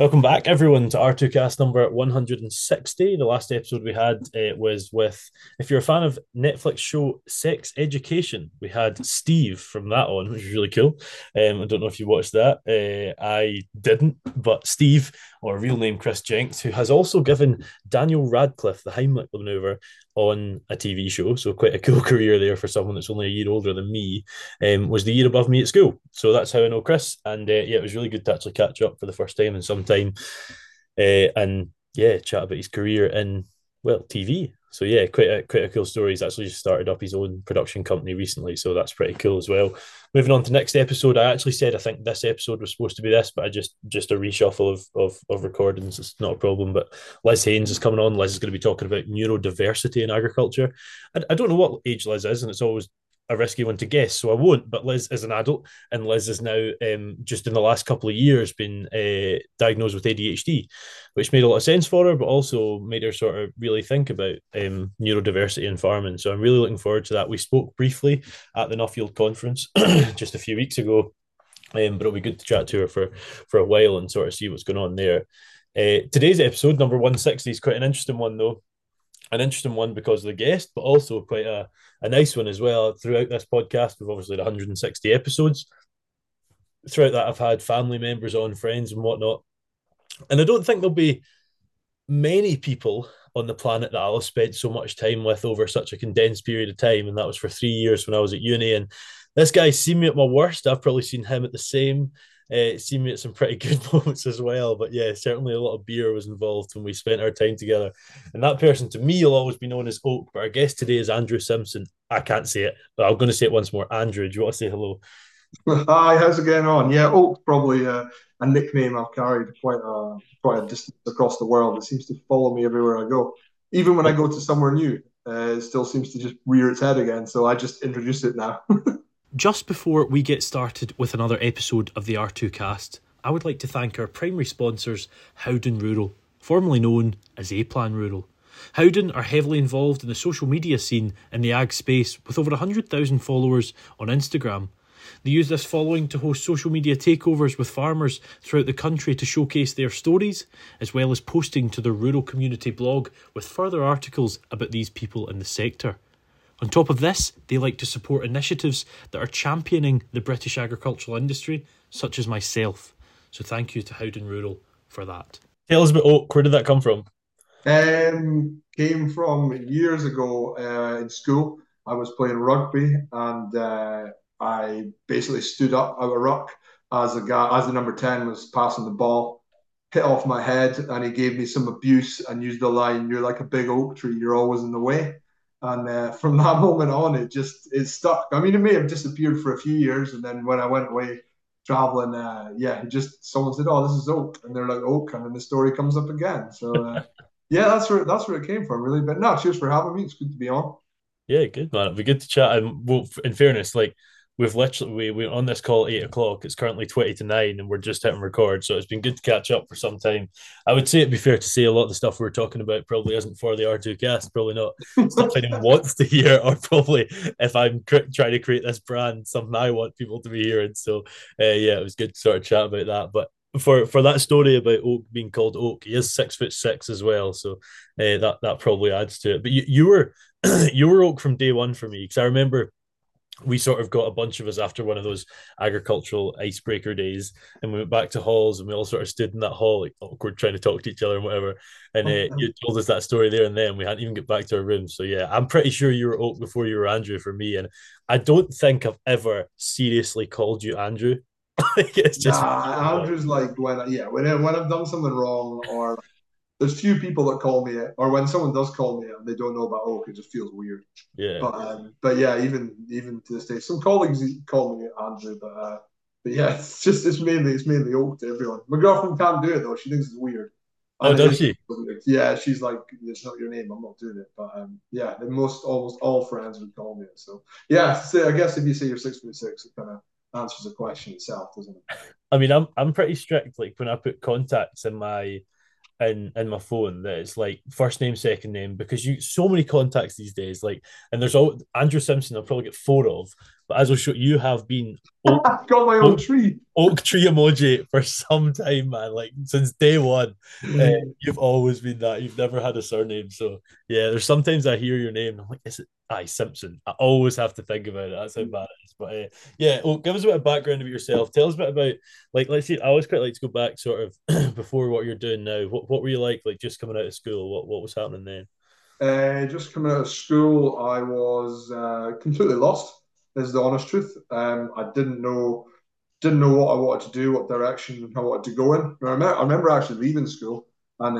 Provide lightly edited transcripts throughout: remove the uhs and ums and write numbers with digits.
Welcome back, everyone, to R2Cast number 160. The last episode we had was with, if you're a fan of Netflix show Sex Education, we had Steve from that on, which was really cool. I don't know if you watched that. I didn't, but Steve, or real name Chris Jenks, who has also given Daniel Radcliffe the Heimlich maneuver on a TV show, so quite a cool career there for someone that's only a year older than me, was the year above me at school. So that's how I know Chris. And yeah, it was really good to actually catch up for the first time in some time. And yeah, chat about his career in, well, TV. So yeah, quite a cool story. He's actually just started up his own production company recently, so that's pretty cool as well. Moving on to next episode, I actually said I think this episode was supposed to be this, but I just a reshuffle of recordings. It's not a problem. But Liz Haynes is coming on. Liz is going to be talking about neurodiversity in agriculture. I don't know what age Liz is, and it's always a risky one to guess, so I won't. But Liz is an adult, and Liz has now just in the last couple of years been diagnosed with ADHD, which made a lot of sense for her, but also made her sort of really think about neurodiversity in farming. So I'm really looking forward to that. We spoke briefly at the Nuffield conference just a few weeks ago, but it'll be good to chat to her for a while and sort of see what's going on there. Today's episode, number 160, is quite an interesting one, though. An interesting one because of the guest, but also quite a nice one as well. Throughout this podcast, we've obviously had 160 episodes. Throughout that, I've had family members on, friends, and whatnot. And I don't think there'll be many people on the planet that I'll have spent so much time with over such a condensed period of time. And that was for 3 years when I was at uni. And this guy's seen me at my worst. I've probably seen him at the same. Seen me at some pretty good moments as well. But yeah, certainly a lot of beer was involved when we spent our time together. And that person to me will always be known as Oak. But our guest today is Andrew Simpson. I can't say it, but I'm going to say it once more. Andrew, do you want to say hello? Hi, how's it going on? Yeah, Oak's probably a nickname I've carried quite a distance across the world. It seems to follow me everywhere I go. Even when I go to somewhere new, it still seems to just rear its head again. So I just introduce it now. Just before we get started with another episode of the R2 cast, I would like to thank our primary sponsors, Howden Rural, formerly known as A Plan Rural. Howden are heavily involved in the social media scene in the ag space with over 100,000 followers on Instagram. They use this following to host social media takeovers with farmers throughout the country to showcase their stories, as well as posting to their rural community blog with further articles about these people in the sector. On top of this, they like to support initiatives that are championing the British agricultural industry, such as myself. So thank you to Howden Rural for that. Tell us about Oak. Where did that come from? Came from years ago in school. I was playing rugby and I basically stood up out of ruck as the number 10 was passing the ball, hit off my head, and he gave me some abuse and used the line, "You're like a big oak tree, you're always in the way." And from that moment on, it stuck. I mean, it may have disappeared for a few years, and then when I went away traveling, yeah, just someone said, "Oh, this is oak," and they're like oak, and then the story comes up again. So yeah, that's where it came from, really. But no, cheers for having me. It's good to be on. Yeah, good man. It'd be good to chat. And well, in fairness, like we've literally we're on this call at 8 o'clock. It's currently 20 to 9, and we're just hitting record. So it's been good to catch up for some time. I would say it'd be fair to say a lot of the stuff we're talking about probably isn't for the R2 cast. Probably not stuff anyone wants to hear, or probably if I'm trying to create this brand, something I want people to be hearing. So yeah, it was good to sort of chat about that. But for that story about Oak being called Oak, he is 6'6" as well, so that probably adds to it. But you were you were Oak from day one for me because I remember we sort of got a bunch of us after one of those agricultural icebreaker days, and we went back to halls, and we all sort of stood in that hall like awkward, trying to talk to each other and whatever. And you told us that story there and then. We hadn't even get back to our rooms, so yeah, I'm pretty sure you were Oak before you were Andrew for me, and I don't think I've ever seriously called you Andrew. Like, it's just Nah, Andrew's like when I've done something wrong, or there's few people that call me it, or when someone does call me it and they don't know about Oak, it just feels weird. yeah. But yeah, even to this day, some colleagues call me Andrew, but yeah, it's mainly Oak to everyone. My girlfriend can't do it though; she thinks it's weird, Oh, and it does is she? weird. Yeah, she's like, "It's not your name. I'm not doing it." But yeah, almost all friends would call me it. So yeah, so I guess if you say you're 6'6", it kind of answers the question itself, doesn't it? I mean, I'm pretty strict. Like when I put contacts in my in my phone that it's like first name, second name, because you so many contacts these days. Like, and there's all Andrew Simpson. I'll probably get four of, but as I'll show you, have been Got my own oak, tree. oak tree emoji for some time, man. Like since day one, you've always been that. You've never had a surname. So yeah, there's sometimes I hear your name and I'm like, is it I Simpson? I always have to think about it. That's how bad it is. But yeah, well, give us a bit of background about yourself. Tell us a bit about like let's see. I always quite like to go back sort of before what you're doing now. What were you like just coming out of school? What was happening then? Just coming out of school, I was completely lost, is the honest truth. I didn't know what I wanted to do, what direction I wanted to go in. I remember actually leaving school, and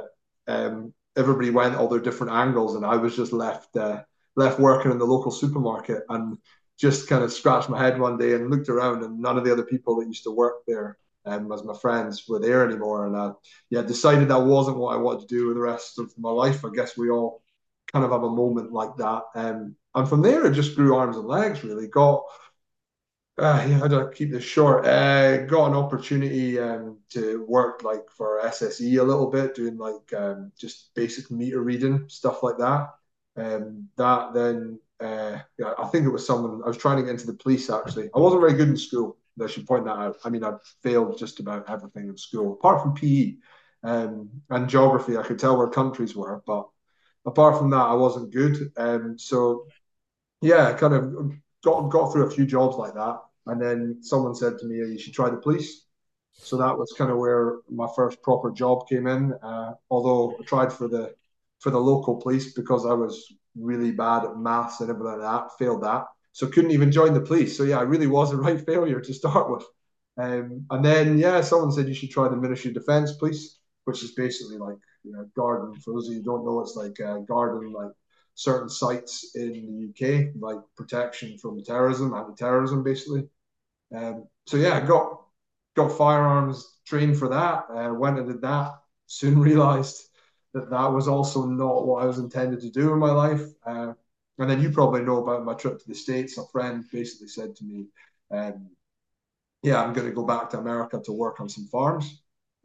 everybody went all their different angles, and I was just left working in the local supermarket, and just kind of scratched my head one day and looked around, and none of the other people that used to work there, as my friends, were there anymore, and yeah, decided that wasn't what I wanted to do with the rest of my life. I guess we all kind of have a moment like that, and from there it just grew arms and legs. Really got yeah, how do I keep this short? Got an opportunity to work like for SSE a little bit, doing like just basic meter reading stuff like that. That then, yeah, I think it was someone I was trying to get into the police. Actually, I wasn't very good in school. I should point that out. I mean, I failed just about everything in school, apart from PE and geography. I could tell where countries were, but apart from that, I wasn't good. So yeah, kind of got through a few jobs like that, and then someone said to me, "You should try the police." So that was kind of where my first proper job came in. Although I tried for the local police because I was really bad at maths and everything like that, failed that, so couldn't even join the police. So yeah, I really was a right failure to start with. And then yeah, someone said you should try the Ministry of Defence Police, which is basically like Garden. For those of you who don't know, it's like Garden, like certain sites in the UK, like protection from terrorism, anti-terrorism, basically. So yeah, got firearms, trained for that, went and did that. Soon realised that that was also not what I was intended to do in my life. And then you probably know about my trip to the States. A friend basically said to me, um, "Yeah, I'm going to go back to America to work on some farms.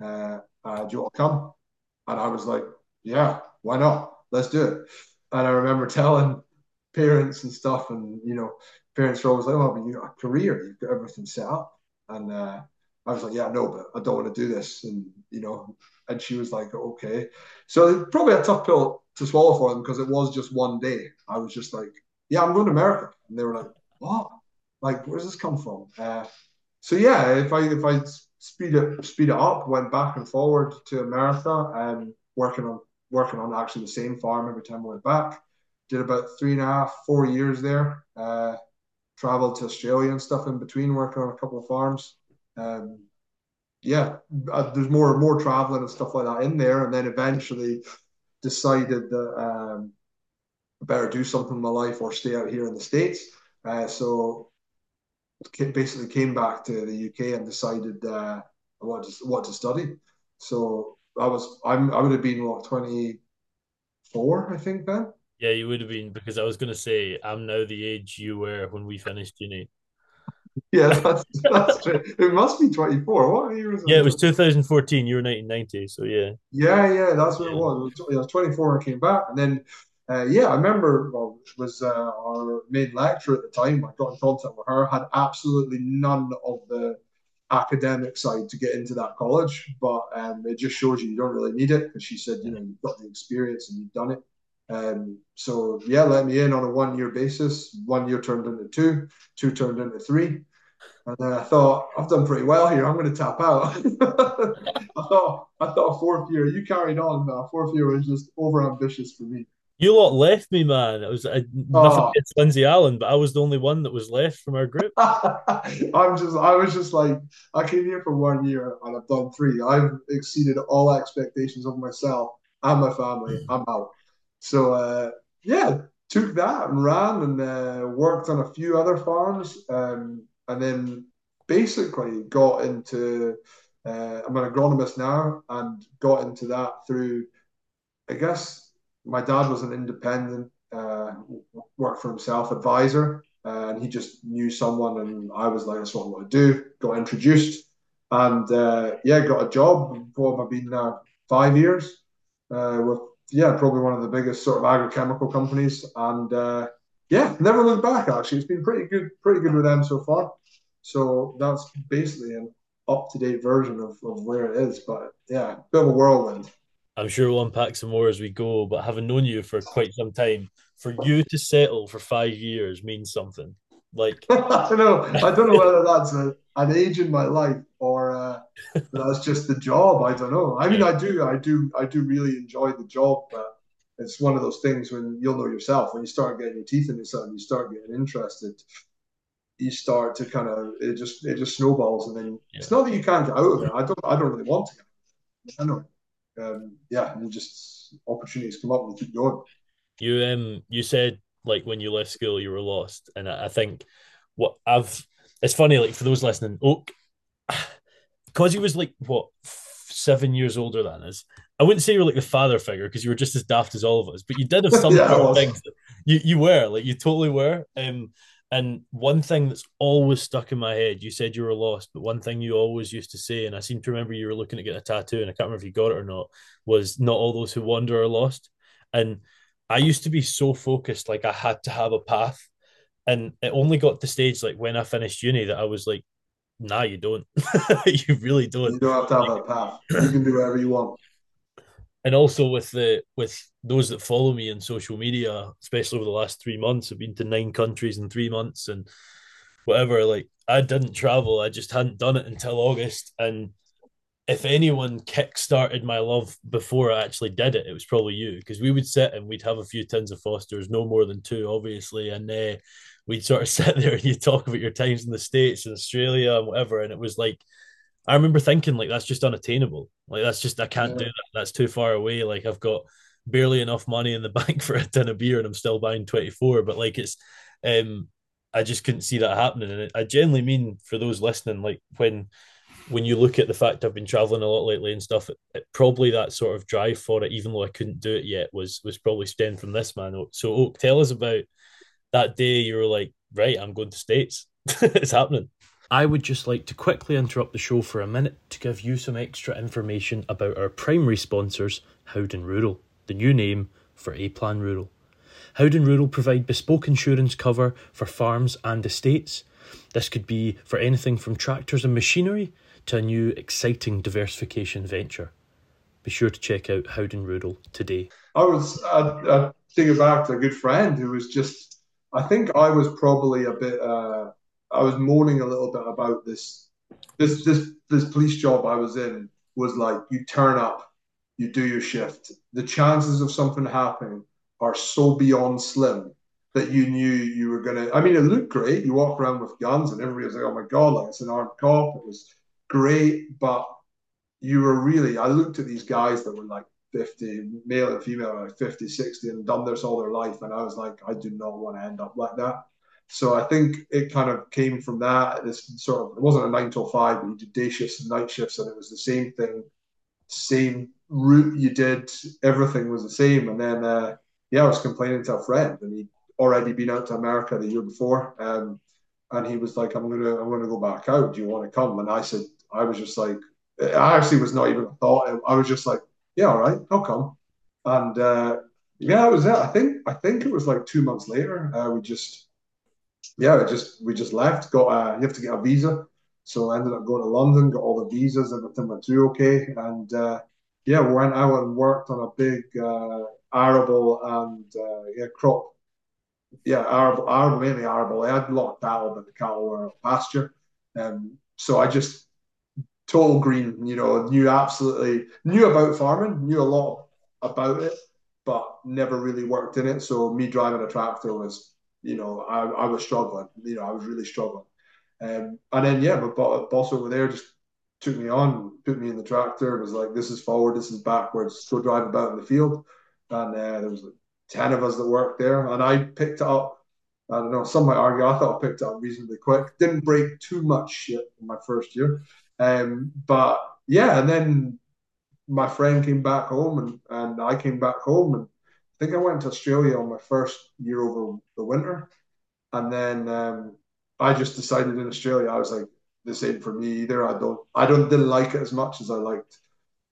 Do you want to come?" And I was like, "Yeah, why not? Let's do it." And I remember telling parents and stuff, and parents were always like, "Oh, but you got a career, you've got everything set up." And I was like, "Yeah, no, but I don't want to do this." And she was like, "Okay." So probably a tough pill to swallow for them because it was just one day. I was just like, "Yeah, I'm going to America," and they were like, "What? Like, where's this come from?" So yeah, if I speed it up, went back and forward to America and working on actually the same farm every time I went back. Did about 3.5, 4 years there. Traveled to Australia and stuff in between, working on a couple of farms. Um, yeah, there's more traveling and stuff like that in there, and then eventually decided that I better do something in my life or stay out here in the States. So basically came back to the UK and decided I what to study. So I would have been what 24, I think then. Yeah, you would have been because I was going to say I'm now the age you were when we finished uni. Yeah, that's true. It must be 24. What year was it? Yeah, it was 2014. You were 1990, so yeah. Yeah, that's what it Yeah. was. I was 24 when I came back, and then yeah, I remember. Well, it was our main lecturer at the time. I got in contact with her. Had absolutely none of the academic side to get into that college, but it just shows you don't really need it because she said, you've got the experience and you've done it. So yeah, let me in on a 1 year basis. 1 year turned into two, two turned into three. And then I thought, I've done pretty well here. I'm going to tap out. I thought fourth year, you carried on. Fourth year was just over ambitious for me. You lot left me, man. It was nothing Oh, against Lindsay Allen, but I was the only one that was left from our group. I was just like, I came here for 1 year and I've done three. I've exceeded all expectations of myself and my family. I'm out. So yeah, took that and ran and worked on a few other farms, and then basically got into. I'm an agronomist now, and got into that through. I guess my dad was an independent, work for himself advisor, and he just knew someone, and I was like, that's what I want to do. Got introduced, and yeah, got a job. What have I been now? 5 years with probably one of the biggest sort of agrochemical companies, and never looked back. Actually, it's been pretty good with them so far. So that's basically an up to date version of where it is. But yeah, bit of a whirlwind. I'm sure we'll unpack some more as we go, but having known you for quite some time, for you to settle for 5 years means something. Like, I don't know. I don't know whether that's an age in my life or that's just the job. I don't know. I mean, yeah, I do really enjoy the job, but it's one of those things when you'll know yourself when you start getting your teeth into something, you start getting interested. You start to kind of it just snowballs, and then it's yeah. not that you can't get out of it. I don't really want to get out of it. I know. And just opportunities come up and you keep going. You said like when you left school you were lost, and I think what I've it's funny like for those listening, Oak, because he was like what 7 years older than us. I wouldn't say you were like the father figure because you were just as daft as all of us, but you did have some Yeah, I sort of was. things that you were like you totally were. And one thing that's always stuck in my head, you said you were lost, but one thing you always used to say, and I seem to remember you were looking at getting a tattoo, and I can't remember if you got it or not, was not all those who wander are lost. And I used to be so focused, like I had to have a path. And it only got to stage like when I finished uni that I was like, nah, you don't. You really You don't. don't have to have a path. You can do whatever you want. And also with those that follow me on social media, especially over the last 3 months, I've been to 9 countries in 3 months and whatever. Like I didn't travel, I just hadn't done it until August. And if anyone kick-started my love before I actually did it, it was probably you because we would sit and we'd have a few tins of Fosters, no more than two, obviously, and we'd sort of sit there and you talk about your times in the States and Australia and whatever, and it was like I remember thinking like that's just unattainable. Like that's just I can't do Yeah. that. That's too far away. Like I've got barely enough money in the bank for a tin of beer and I'm still buying 24. But like it's um I just couldn't see that happening. And I genuinely mean for those listening, like when you look at the fact I've been traveling a lot lately and stuff, probably that sort of drive for it, even though I couldn't do it yet, was probably stemmed from this man. So Oak, tell us about that day you were like, right, I'm going to States. It's happening. I would just like to quickly interrupt the show for a minute to give you some extra information about our primary sponsors, Howden Rural, the new name for A Plan Rural. Howden Rural provide bespoke insurance cover for farms and estates. This could be for anything from tractors and machinery to a new exciting diversification venture. Be sure to check out Howden Rural today. I take it back to a good friend who was just, I think I was probably a bit, I was moaning a little bit about this police job I was in was like, you turn up, you do your shift. The chances of something happening are so beyond slim that you knew you were gonna, I mean, it looked great. You walk around with guns and everybody was like, oh my God, like it's an armed cop. It was great, but you were really, I looked at these guys that were like 50, male and female, like 50, 60, and done this all their life. And I was like, I do not want to end up like that. So I think it kind of came from that. This sort of, it wasn't a 9 till 5, but you did day shifts and night shifts, and it was the same thing, same route you did. Everything was the same. And then, I was complaining to a friend, and he'd already been out to America the year before. And he was like, I'm gonna go back out. Do you want to come? And I said, I was just like, I actually was not even a thought. I was just like, yeah, all right, I'll come. And that was it. I think it was like 2 months later. We just left. You have to get a visa, so I ended up going to London, got all the visas, everything went through okay, and went out and worked on a big arable and crop. Yeah, arable, mainly arable. I had a lot of cattle, but the cattle were pasture. So I just total green, knew about farming, knew a lot about it, but never really worked in it. So me driving a tractor was, I was struggling. I was really struggling. And then my boss over there just took me on, put me in the tractor. It was like, this is forward, this is backwards. Go drive about in the field. And there was like 10 of us that worked there, and I picked it up. I don't know. Some might argue I thought I picked it up reasonably quick. Didn't break too much shit in my first year. But yeah, and then my friend came back home, and I came back home, and I think I went to Australia on my first year over the winter. And then I just decided in Australia, I was like, this ain't for me either. I don't didn't like it as much as I liked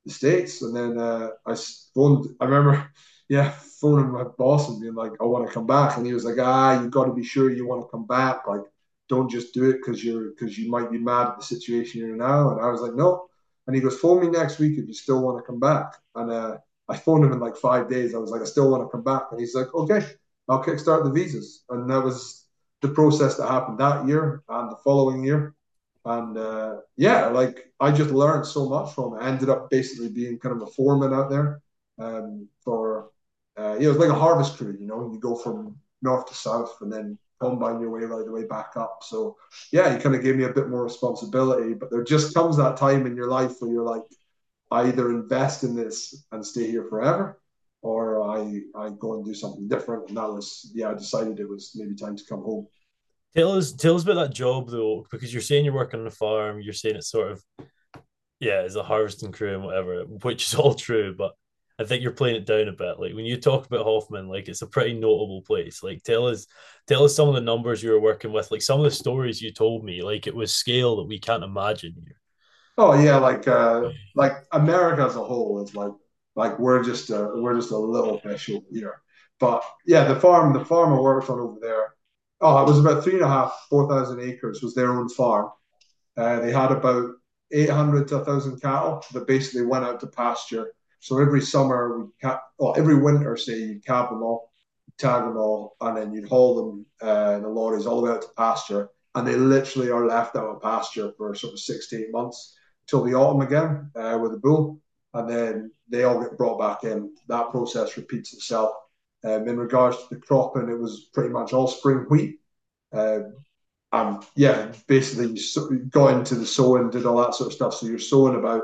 the States. And then phoned, I remember, yeah, phoning my boss and being like, I want to come back. And he was like, you got to be sure you want to come back. Like, don't just do it because you might be mad at the situation you're in now. And I was like, no. And he goes, phone me next week if you still want to come back. And I phoned him in like 5 days. I was like, I still want to come back. And he's like, okay, I'll kickstart the visas. And that was the process that happened that year and the following year. And yeah, like I just learned so much from it. I ended up basically being kind of a foreman out there for, it was like a harvest crew, you go from north to south and then combine your way right the way back up. So yeah, he kind of gave me a bit more responsibility, but there just comes that time in your life where you're like, I either invest in this and stay here forever, or I go and do something different. And that was, yeah, I decided it was maybe time to come home. Tell us about that job though, because you're saying you're working on a farm, you're saying it's sort of yeah, as a harvesting crew and whatever, which is all true, but I think you're playing it down a bit. Like when you talk about Hoffman, like it's a pretty notable place. Like tell us some of the numbers you were working with, like some of the stories you told me, like it was scale that we can't imagine here. Oh yeah, like America as a whole is like we're just a little fish over here. But yeah, the farm I worked on over there. Oh, it was about 3,500, 4,000 acres was their own farm. They had about 800 to 1,000 cattle that basically went out to pasture. So every summer, well, every winter, say, you'd cab them all, tag them all, and then you'd haul them in the lorries all the way out to pasture. And they literally are left out of pasture for sort of 6 to 8 months till the autumn again with the bull. And then they all get brought back in. That process repeats itself. In regards to the cropping, it was pretty much all spring wheat. Uh, yeah, basically you got into the sowing, did all that sort of stuff. So you're sowing about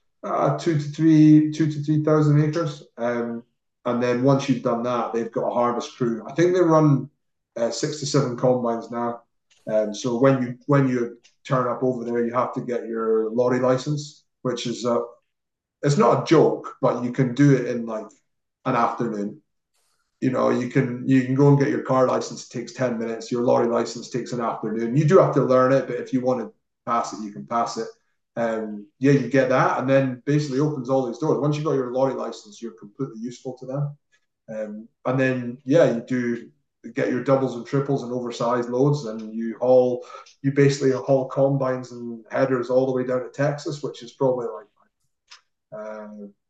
2 to 3,000 acres, and then once you've done that, they've got a harvest crew. I think they run 6 to 7 combines now. So when you turn up over there, you have to get your lorry license, which is it's not a joke, but you can do it in like an afternoon. You can go and get your car license. It takes 10 minutes. Your lorry license takes an afternoon. You do have to learn it, but if you want to pass it, you can pass it. Yeah, you get that, and then basically opens all these doors. Once you got your lorry license, you're completely useful to them. And then yeah, you do get your doubles and triples and oversized loads, and you basically haul combines and headers all the way down to Texas, which is probably like uh,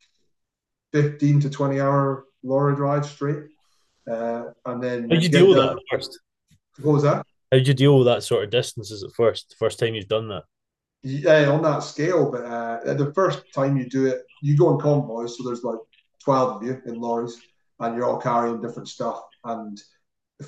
15 to 20 hour lorry drive straight. And then How did you you deal get with there. that at first? What was that? How did you deal with that sort of distances at first? The first time you've done that? Yeah, on that scale, but the first time you do it, you go in convoys, so there's like 12 of you in lorries, and you're all carrying different stuff. And the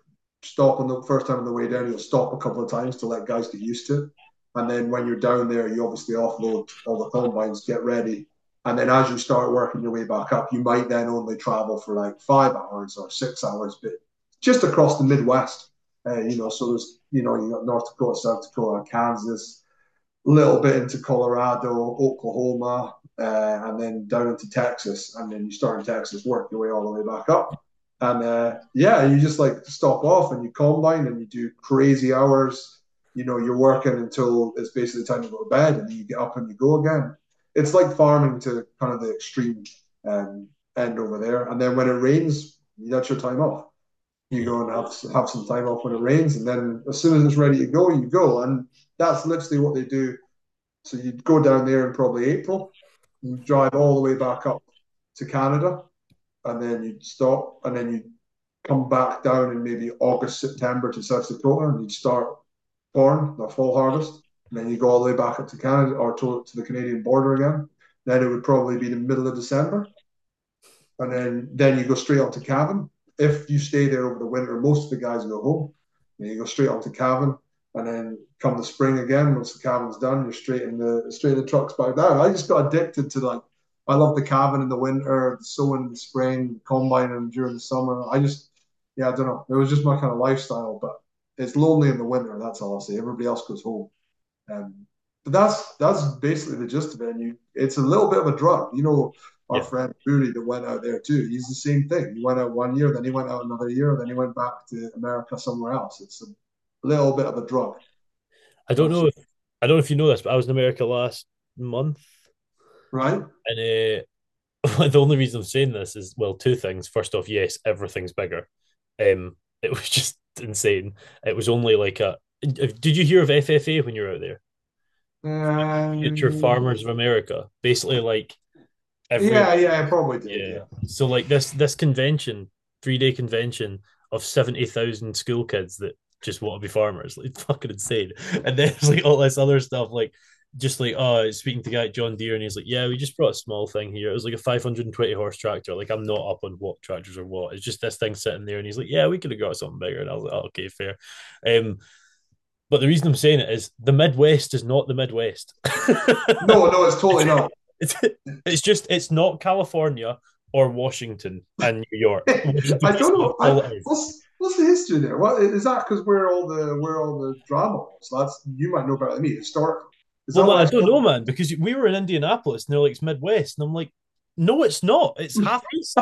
first time on the way down, you'll stop a couple of times to let guys get used to it. And then when you're down there, you obviously offload all the combines, get ready. And then as you start working your way back up, you might then only travel for like 5 hours or 6 hours, but just across the Midwest. So you got North Dakota, South Dakota, Kansas, a little bit into Colorado, Oklahoma, and then down into Texas. And then you start in Texas, work your way all the way back up. And yeah, you just like stop off and you combine and you do crazy hours. You're working until it's basically time to go to bed, and then you get up and you go again. It's like farming to kind of the extreme um, end over there. And then when it rains, that's your time off. You go and have some time off when it rains, and then as soon as it's ready to go, you go. And that's literally what they do. So you'd go down there in probably April, you drive all the way back up to Canada, and then you'd stop, and then you'd come back down in maybe August, September to South Dakota, and you'd start corn, the fall harvest, and then you go all the way back up to Canada or to the Canadian border again. Then it would probably be the middle of December, and then you go straight on to Cavan. If you stay there over the winter, most of the guys go home. And you go straight on to Cavan, and then come the spring again. Once the Cavan's done, you're straight in the trucks back down. I just got addicted to like I love the Cavan in the winter, the sowing in the spring, combining during the summer. Yeah, I don't know. It was just my kind of lifestyle, but it's lonely in the winter. That's all I'll say. Everybody else goes home. But that's basically the gist of it. And it's a little bit of a drug. Our Yeah. friend Booty that went out there too. He's the same thing. He went out one year, then he went out another year, then he went back to America somewhere else. It's a little bit of a drug. I don't know So if I don't know if you know this, but I was in America last month. Right? And the only reason I'm saying this is, well, two things. First off, yes, everything's bigger. It was just insane. It was only like a. Did you hear of FFA when you were out there? Future Um, Farmers of America. Basically, like every yeah, I probably did. yeah. Yeah. So like this convention, 3 day convention of 70,000 school kids that just want to be farmers, like fucking insane. And then there's like all this other stuff, like just like speaking to guy at John Deere, and he's like, yeah, we just brought a small thing here. It was like a 520 horse tractor. Like I'm not up on what tractors are what. It's just this thing sitting there, and he's like, yeah, we could have got something bigger. And I was like, oh, okay, fair. Um, but the reason I'm saying it is the Midwest is not the Midwest. No, no, it's totally it's, not. it's it's just it's not California or Washington and New York. Washington I is don't know. all it is. What's the history there? What is that? Because where all the drama was. That's you might know better than me. Historically, is Well, that man, why I it's don't called? know, man, because we were in Indianapolis and they're like, it's Midwest. And I'm like, no, it's not. It's half east.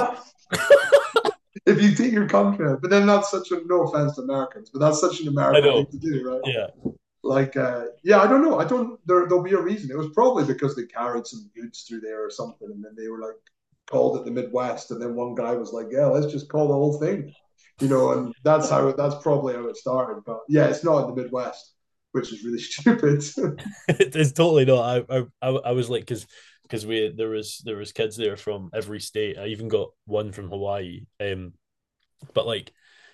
If you take your country, but then that's such a no offense to Americans, but that's such an I American thing know. to do, right? Yeah. Like, yeah, I don't know. I don't. There'll be a reason. It was probably because they carried some goods through there or something, and then they were like called it the Midwest, and then one guy was like, "Yeah, let's just call the whole thing," and that's probably how it started. But yeah, it's not in the Midwest, which is really stupid. It's totally not. I was like, because we there was kids there from every state. I even got one from Hawaii. But like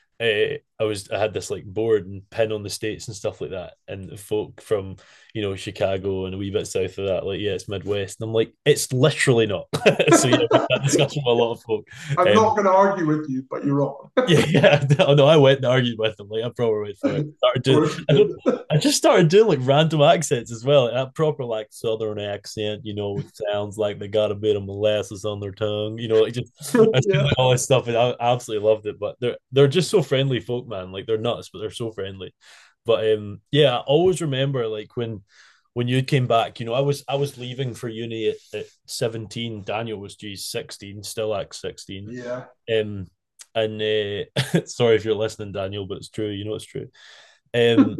I had this like board and pin on the states and stuff like that, and the folk from Chicago and a wee bit south of that, like yeah, it's Midwest, and I'm like, it's literally not. So yeah, we had that discussion with a lot of folk. I'm not Um, going to argue with you, but you're wrong. yeah, yeah. Oh no, I went and argued with them. Like I probably went through it. Of course you I don't. did. I just started doing like random accents as well. Like, that proper like southern accent, sounds like they got a bit of molasses on their tongue. Like just I was doing Yeah, like, all this stuff, and I absolutely loved it. But they're just so friendly folk, man. Like they're nuts, but they're so friendly. But yeah, I always remember like when you came back. I was leaving for uni at 17. Daniel was 16, still at 16. yeah. Um, and sorry if you're listening, Daniel, but it's true. You know it's true. Um,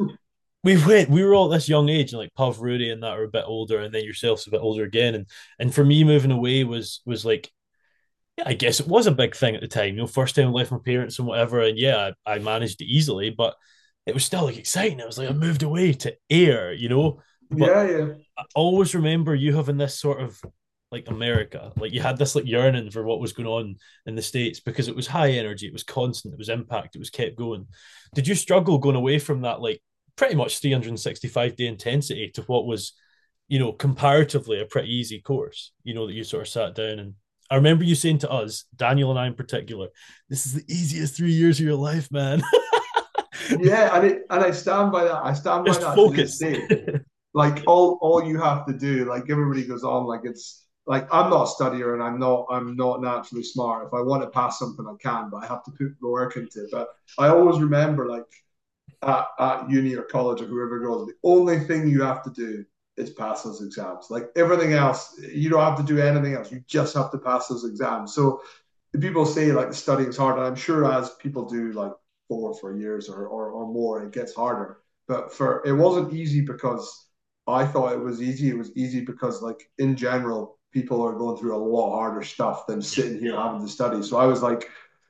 we were all at this young age, and like Pav, Rudy, and that are a bit older, and then yourself's a bit older again. And for me, moving away was like, yeah, I guess it was a big thing at the time. First time I left my parents and whatever, and yeah, I managed it easily, but it was still like exciting. I was like, I moved away to air. But Yeah, yeah. I always remember you having this sort of like America, like you had this like yearning for what was going on in the States because it was high energy, it was constant, it was impact, it was kept going. Did you struggle going away from that like pretty much 365-day intensity to what was, comparatively a pretty easy course, that you sort of sat down and I remember you saying to us, Daniel and I in particular, this is the easiest 3 years of your life, man. Yeah, and I stand by that. I stand by Just that to this focus. day. Like all you have to do, like everybody goes on, like it's like I'm not a studier and I'm not naturally smart. If I want to pass something, I can, but I have to put the work into it. But I always remember like at uni or college or whoever goes, the only thing you have to do is pass those exams. Like everything else, you don't have to do anything else. You just have to pass those exams. So the people say like the studying is hard, and I'm sure as people do like 4 years or more, it gets harder. But it wasn't easy because I thought it was easy. It was easy because like in general, people are going through a lot harder stuff than sitting here having to study. So I was like,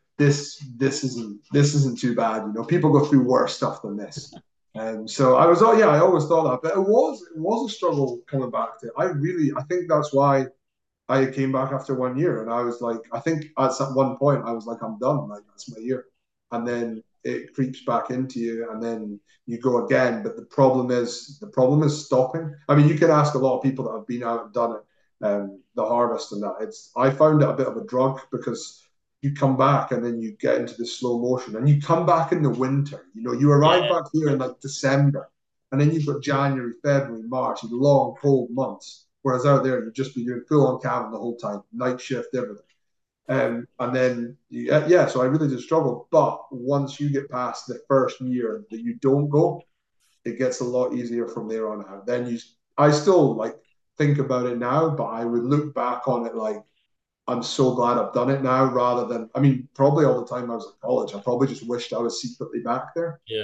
this isn't too bad. People go through worse stuff than this. And so I was, oh yeah, I always thought that, but it was a struggle coming back to it. I think that's why I came back after 1 year, and I was like, I think at some one point I was like, I'm done, like that's my year, and then it creeps back into you, and then you go again. But the problem is stopping. I mean, you can ask a lot of people that have been out and done it, the harvest and that. I found it a bit of a drug because you come back and then you get into the slow motion, and you come back in the winter. You arrive Yeah. back here in like December, and then you've got January, February, March, long cold months. Whereas out there, you'd just be doing full on cabin the whole time, night shift, everything. And then, yeah, so I really did struggle. But once you get past the first year that you don't go, it gets a lot easier from there on out. I still like think about it now, but I would look back on it like, I'm so glad I've done it now rather than, I mean, probably all the time I was at college, I probably just wished I was secretly back there. Yeah.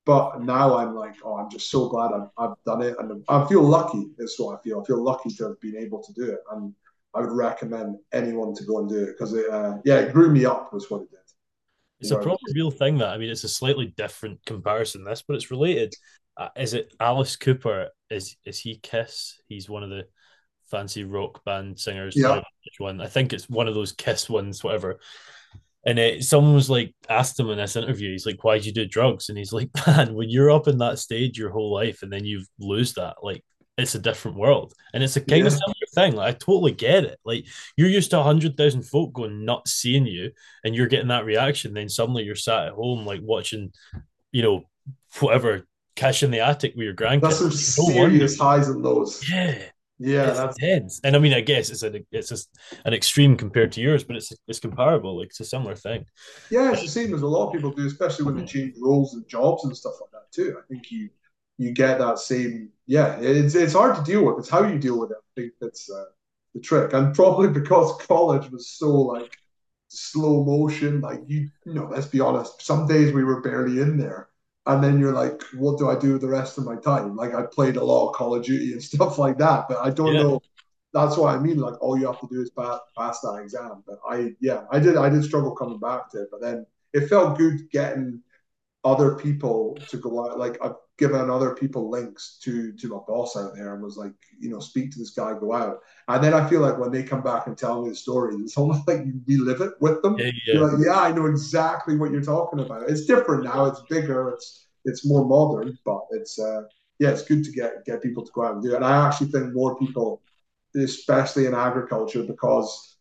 But now I'm like, oh, I'm just so glad I've done it, and I feel lucky. Is what I feel. I feel lucky to have been able to do it, and I would recommend anyone to go and do it because yeah, it grew me up was what it did. You It's a know, proper real thing that I mean, it's a slightly different comparison, this, but it's related. Is it Alice Cooper? Is he Kiss? He's one of the fancy rock band singers. I don't yeah, know which one. I think it's one of those Kiss ones, whatever. And someone was like, asked him in this interview, he's like, why'd you do drugs? And he's like, man, when you're up in that stage your whole life and then you lose that, like, it's a different world. And it's a kind of yeah. similar thing. Like, I totally get it. Like, you're used to 100,000 folk going nuts seeing you and you're getting that reaction. Then suddenly you're sat at home, like, watching, you know, whatever, Cash in the Attic with your That's grandkids. some No wonder. serious highs and lows. Yeah. Yeah, It's that's intense, and I mean, I guess it's just an extreme compared to yours, but it's comparable. Like it's a similar thing. yeah, it's the same as a lot of people do, especially when they change roles and jobs and stuff like that too. I think you get that same. Yeah, it's hard to deal with. It's how you deal with it. I think that's the trick, and probably because college was so like slow motion. Like you know, let's be honest. Some days we were barely in there, and then you're like, what do I do with the rest of my time? Like I played a lot of Call of Duty and stuff like that, but I don't Yeah, know. That's what I mean. Like all you have to do is pass that exam. But yeah, I did struggle coming back to it, but then it felt good getting other people to go out. Like I've given other people links to my boss out there and was like, speak to this guy, go out. And then I feel like when they come back and tell me the story, it's almost like you relive it with them. yeah, yeah, You're like, yeah, I know exactly what you're talking about. It's different now. It's bigger. It's more modern, but it's yeah, it's good to get people to go out and do it. And I actually think more people, especially in agriculture, because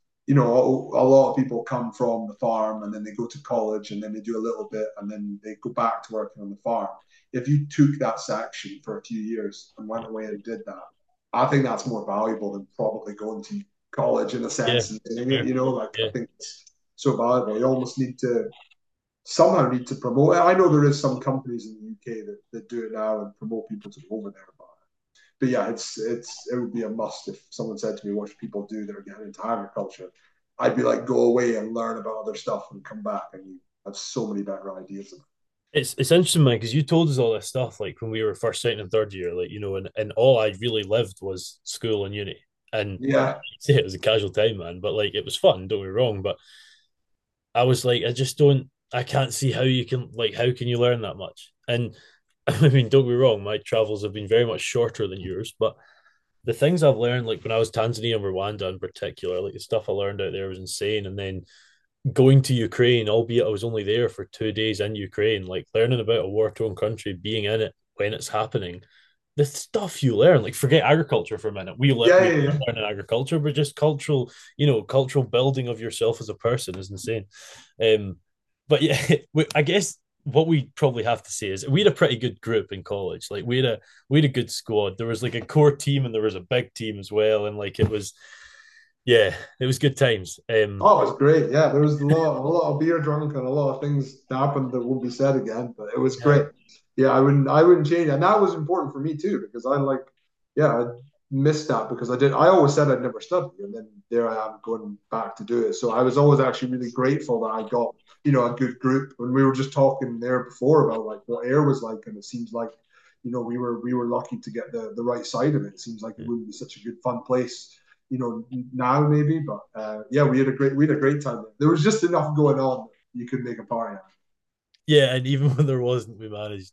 a lot of people come from the farm and then they go to college and then they do a little bit and then they go back to working on the farm. If you took that section for a few years and went away and did that, I think that's more valuable than probably going to college in a yeah. sense and doing it. Fair. Like I Yeah, think it's so valuable. You almost need to promote it. I know there is some companies in the UK that do it now and promote people to go over there, but yeah, it would be a must if someone said to me, "What should people do that are getting into agriculture?" I'd be like, "Go away and learn about other stuff and come back, and you have so many better ideas." it's interesting, man, because you told us all this stuff like when we were first second and third year, like and all I really lived was school and uni, and Yeah, I'd say it was a casual time, man, but like it was fun. Don't get me wrong, but I was like, I just don't. I can't see how you can like how can you learn that much? And I mean, don't get me wrong, my travels have been very much shorter than yours, but the things I've learned, like when I was Tanzania and Rwanda in particular, like the stuff I learned out there was insane. And then going to Ukraine, albeit I was only there for 2 days in Ukraine, like learning about a war-torn country, being in it when it's happening, the stuff you learn, like forget agriculture for a minute. yeah, We yeah, yeah. learn in agriculture, but just cultural, cultural building of yourself as a person is insane. Um, but yeah, I guess what we probably have to say is we had a pretty good group in college. Like we had a good squad. There was like a core team and there was a big team as well, and like it was good times. Oh, it was great. Yeah, there was a lot of beer drunk and a lot of things happened that won't be said again, but it was Yeah, great. Yeah, I wouldn't change it. And that was important for me too, because I missed that because I always said I'd never study, and then there I am going back to do it. So I was always actually really grateful that I got, a good group. When we were just talking there before about like what air was like, and it seems like, we were lucky to get the right side of it. It seems like it wouldn't be such a good fun place now maybe, but yeah, we had a great time. There was just enough going on that you could make a party out. yeah, and even when there wasn't, we managed.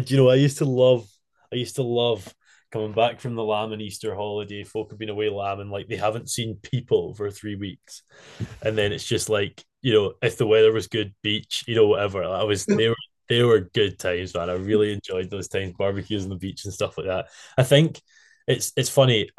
I used to love coming back from the lamb and Easter holiday. Folk have been away lambing, like they haven't seen people for 3 weeks, and then it's just like if the weather was good, beach, whatever. I was they were good times, man. I really enjoyed those times, barbecues on the beach and stuff like that. I think it's funny.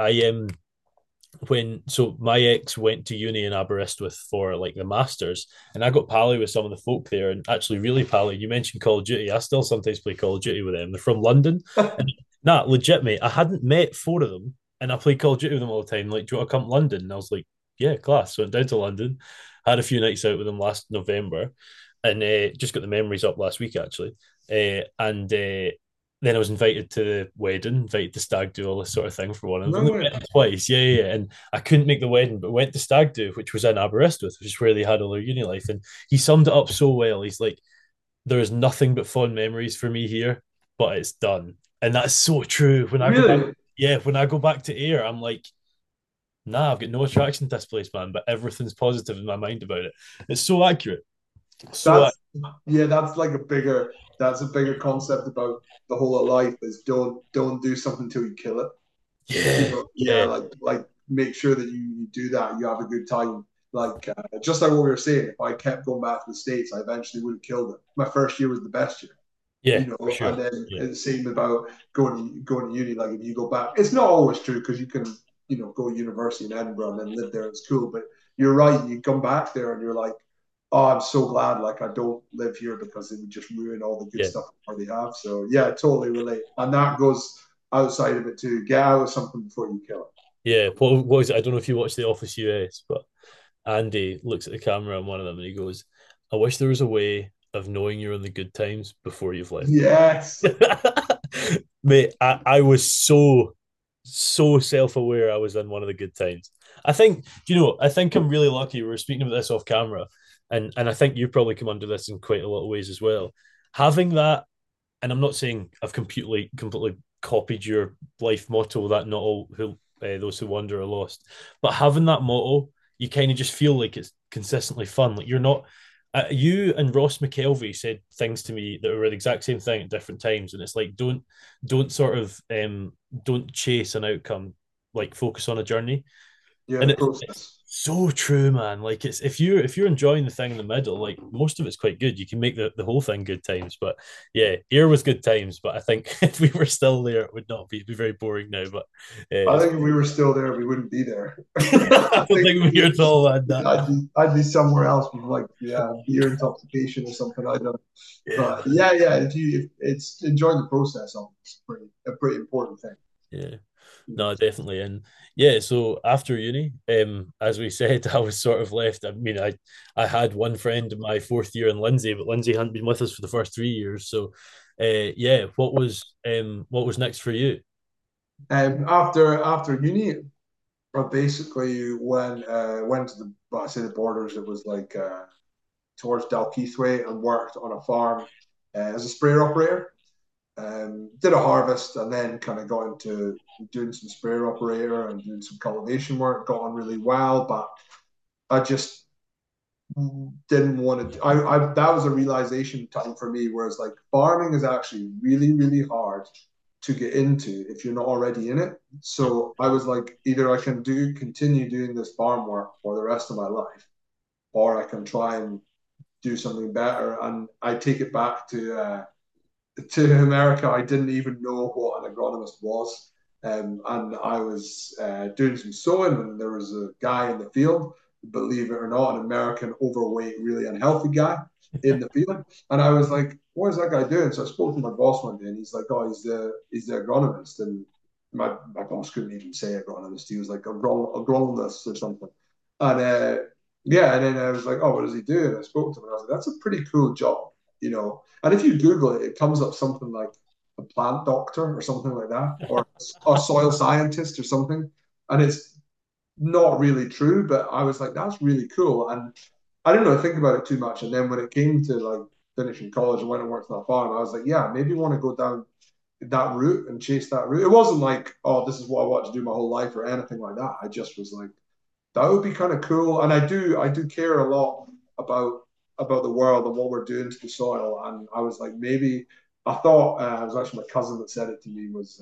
My ex went to uni in Aberystwyth for like the masters, and I got pally with some of the folk there, and actually really pally. You mentioned Call of Duty. I still sometimes play Call of Duty with them. They're from London, and nah, legit, mate. I hadn't met four of them, and I play Call of Duty with them all the time. Like, do you want to come to London? And I was like, yeah, class. So I went down to London, had a few nights out with them last November, and just got the memories up last week actually. And then I was invited to the wedding, invited to stag do, all this sort of thing for one. I've No only way. met them twice, yeah, yeah, yeah. And I couldn't make the wedding, but went to stag do, which was in Aberystwyth, which is where they had all their uni life. And he summed it up so well. He's like, there is nothing but fond memories for me here, but it's done. And that's so true. When I go back, Really? yeah, when I go back to Ayr, I'm like, nah, I've got no attraction to this place, man, but everything's positive in my mind about it. It's so accurate. So, That's yeah, that's a bigger concept about the whole of life is don't do something until you kill it. You yeah, know, yeah, yeah, like make sure that you do that, you have a good time. Like just like what we were saying, if I kept going back to the States, I eventually would have killed it. My first year was the best year, yeah, you for know, sure. and then Yeah, it's the same about going to uni. Like if you go back, it's not always true because you can, go to university in Edinburgh and then live there. It's cool, but you're right. You come back there and you're like, oh, I'm so glad. Like I don't live here because it would just ruin all the good yeah, stuff I already have. So yeah, I totally relate. And that goes outside of it too. Get out of something before you kill it. yeah. What was it? I don't know if you watched The Office US, but Andy looks at the camera on one of them and he goes, I wish there was a way of knowing you're in the good times before you've left them. Yes. Mate, I was so self-aware I was in one of the good times. I think, I think I'm really lucky. We were speaking about this off camera, and I think you probably come under this in quite a lot of ways as well. Having that, and I'm not saying I've completely copied your life motto that not all who those who wander are lost, but having that motto, you kind of just feel like it's consistently fun. Like you're not. You and Ross McKelvey said things to me that were the exact same thing at different times, and it's like don't sort of don't chase an outcome, like focus on a journey. Yeah, And the it's process. so true, man. Like it's if you're enjoying the thing in the middle, like most of it's quite good. You can make the whole thing good times. But yeah, here was good times. But I think if we were still there, it would not be. It'd be very boring now. But I it's think if we were still there, we wouldn't be there. I I don't think think we're here at all, man. That I'd be somewhere else with like beer intoxication or something. I don't know. yeah, But man. yeah, if it's enjoying the process of it's a pretty important thing. Yeah. No, definitely. And yeah, so after uni, as we said, I was sort of left. I mean, I had one friend in my fourth year in Lindsay, but Lindsay hadn't been with us for the first 3 years. So yeah, what was next for you? After uni, I basically went to I say the borders. It was like towards Dalkeith way and worked on a farm as a sprayer operator. Did a harvest and then kind of got into doing some sprayer operator and doing some cultivation work. Got on really well, but I just didn't want to. That was a realization time for me, whereas like farming is actually really really hard to get into if you're not already in it. So I was like, either I can continue doing this farm work for the rest of my life, or I can try and do something better. And I take it back to America. I didn't even know what an agronomist was. And I was doing some sowing, and there was a guy in the field, believe it or not, an American, overweight, really unhealthy guy in the field. And I was like, what is that guy doing? So I spoke to my boss one day, and he's like, oh, he's the agronomist. And my boss couldn't even say agronomist. He was like agronomist or something. And yeah, and then I was like, oh, what does he do? And I spoke to him, and I was like, that's a pretty cool job, you know. And if you Google it, it comes up something like a plant doctor or something like that, or a soil scientist or something. And it's not really true, but I was like, that's really cool. And I didn't really think about it too much. And then when it came to like finishing college and went and worked on a farm, I was like, yeah, maybe want to go down that route and chase that route. It wasn't like, oh, this is what I want to do my whole life or anything like that. I just was like, that would be kind of cool. And I do care a lot about the world and what we're doing to the soil. And I was like, maybe I thought it was actually my cousin that said it to me was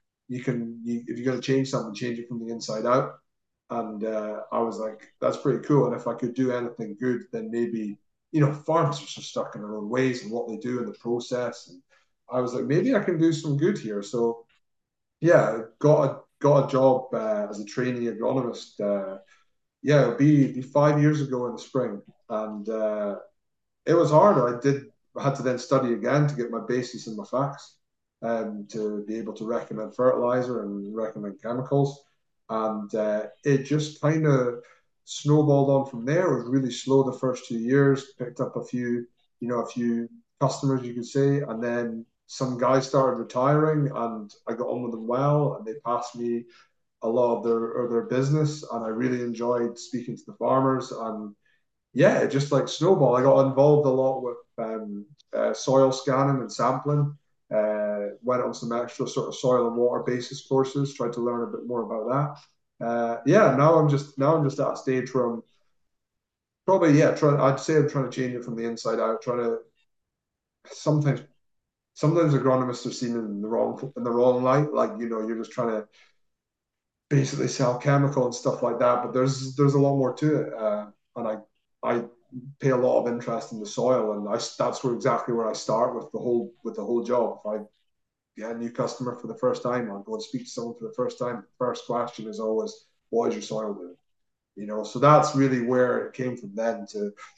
if you're going to change something, change it from the inside out. And I was like, that's pretty cool. And if I could do anything good, then maybe farmers are so stuck in their own ways and what they do in the process. And I was like, maybe I can do some good here. So yeah, got a job as a trainee agronomist. Yeah, it'll be 5 years ago in the spring, and it was hard. I had to then study again to get my basis and my facts, to be able to recommend fertilizer and recommend chemicals, and it just kind of snowballed on from there. It was really slow the first 2 years. Picked up a few customers, you could say, and then some guys started retiring, and I got on with them well, and they passed me a lot of their business, and I really enjoyed speaking to the farmers. And yeah, it just like snowball. I got involved a lot with soil scanning and sampling. Went on some extra sort of soil and water basis courses. Tried to learn a bit more about that. Yeah, now I'm just at a stage where I'm probably yeah. I'd say I'm trying to change it from the inside out. Trying to sometimes sometimes agronomists are seen in the wrong light. Like you're just trying to basically sell chemical and stuff like that. But there's a lot more to it, and I pay a lot of interest in the soil, and that's where exactly where I start with the whole job. If I get a new customer for the first time, or go and speak to someone for the first time, the first question is always, "What is your soil doing?" So that's really where it came from then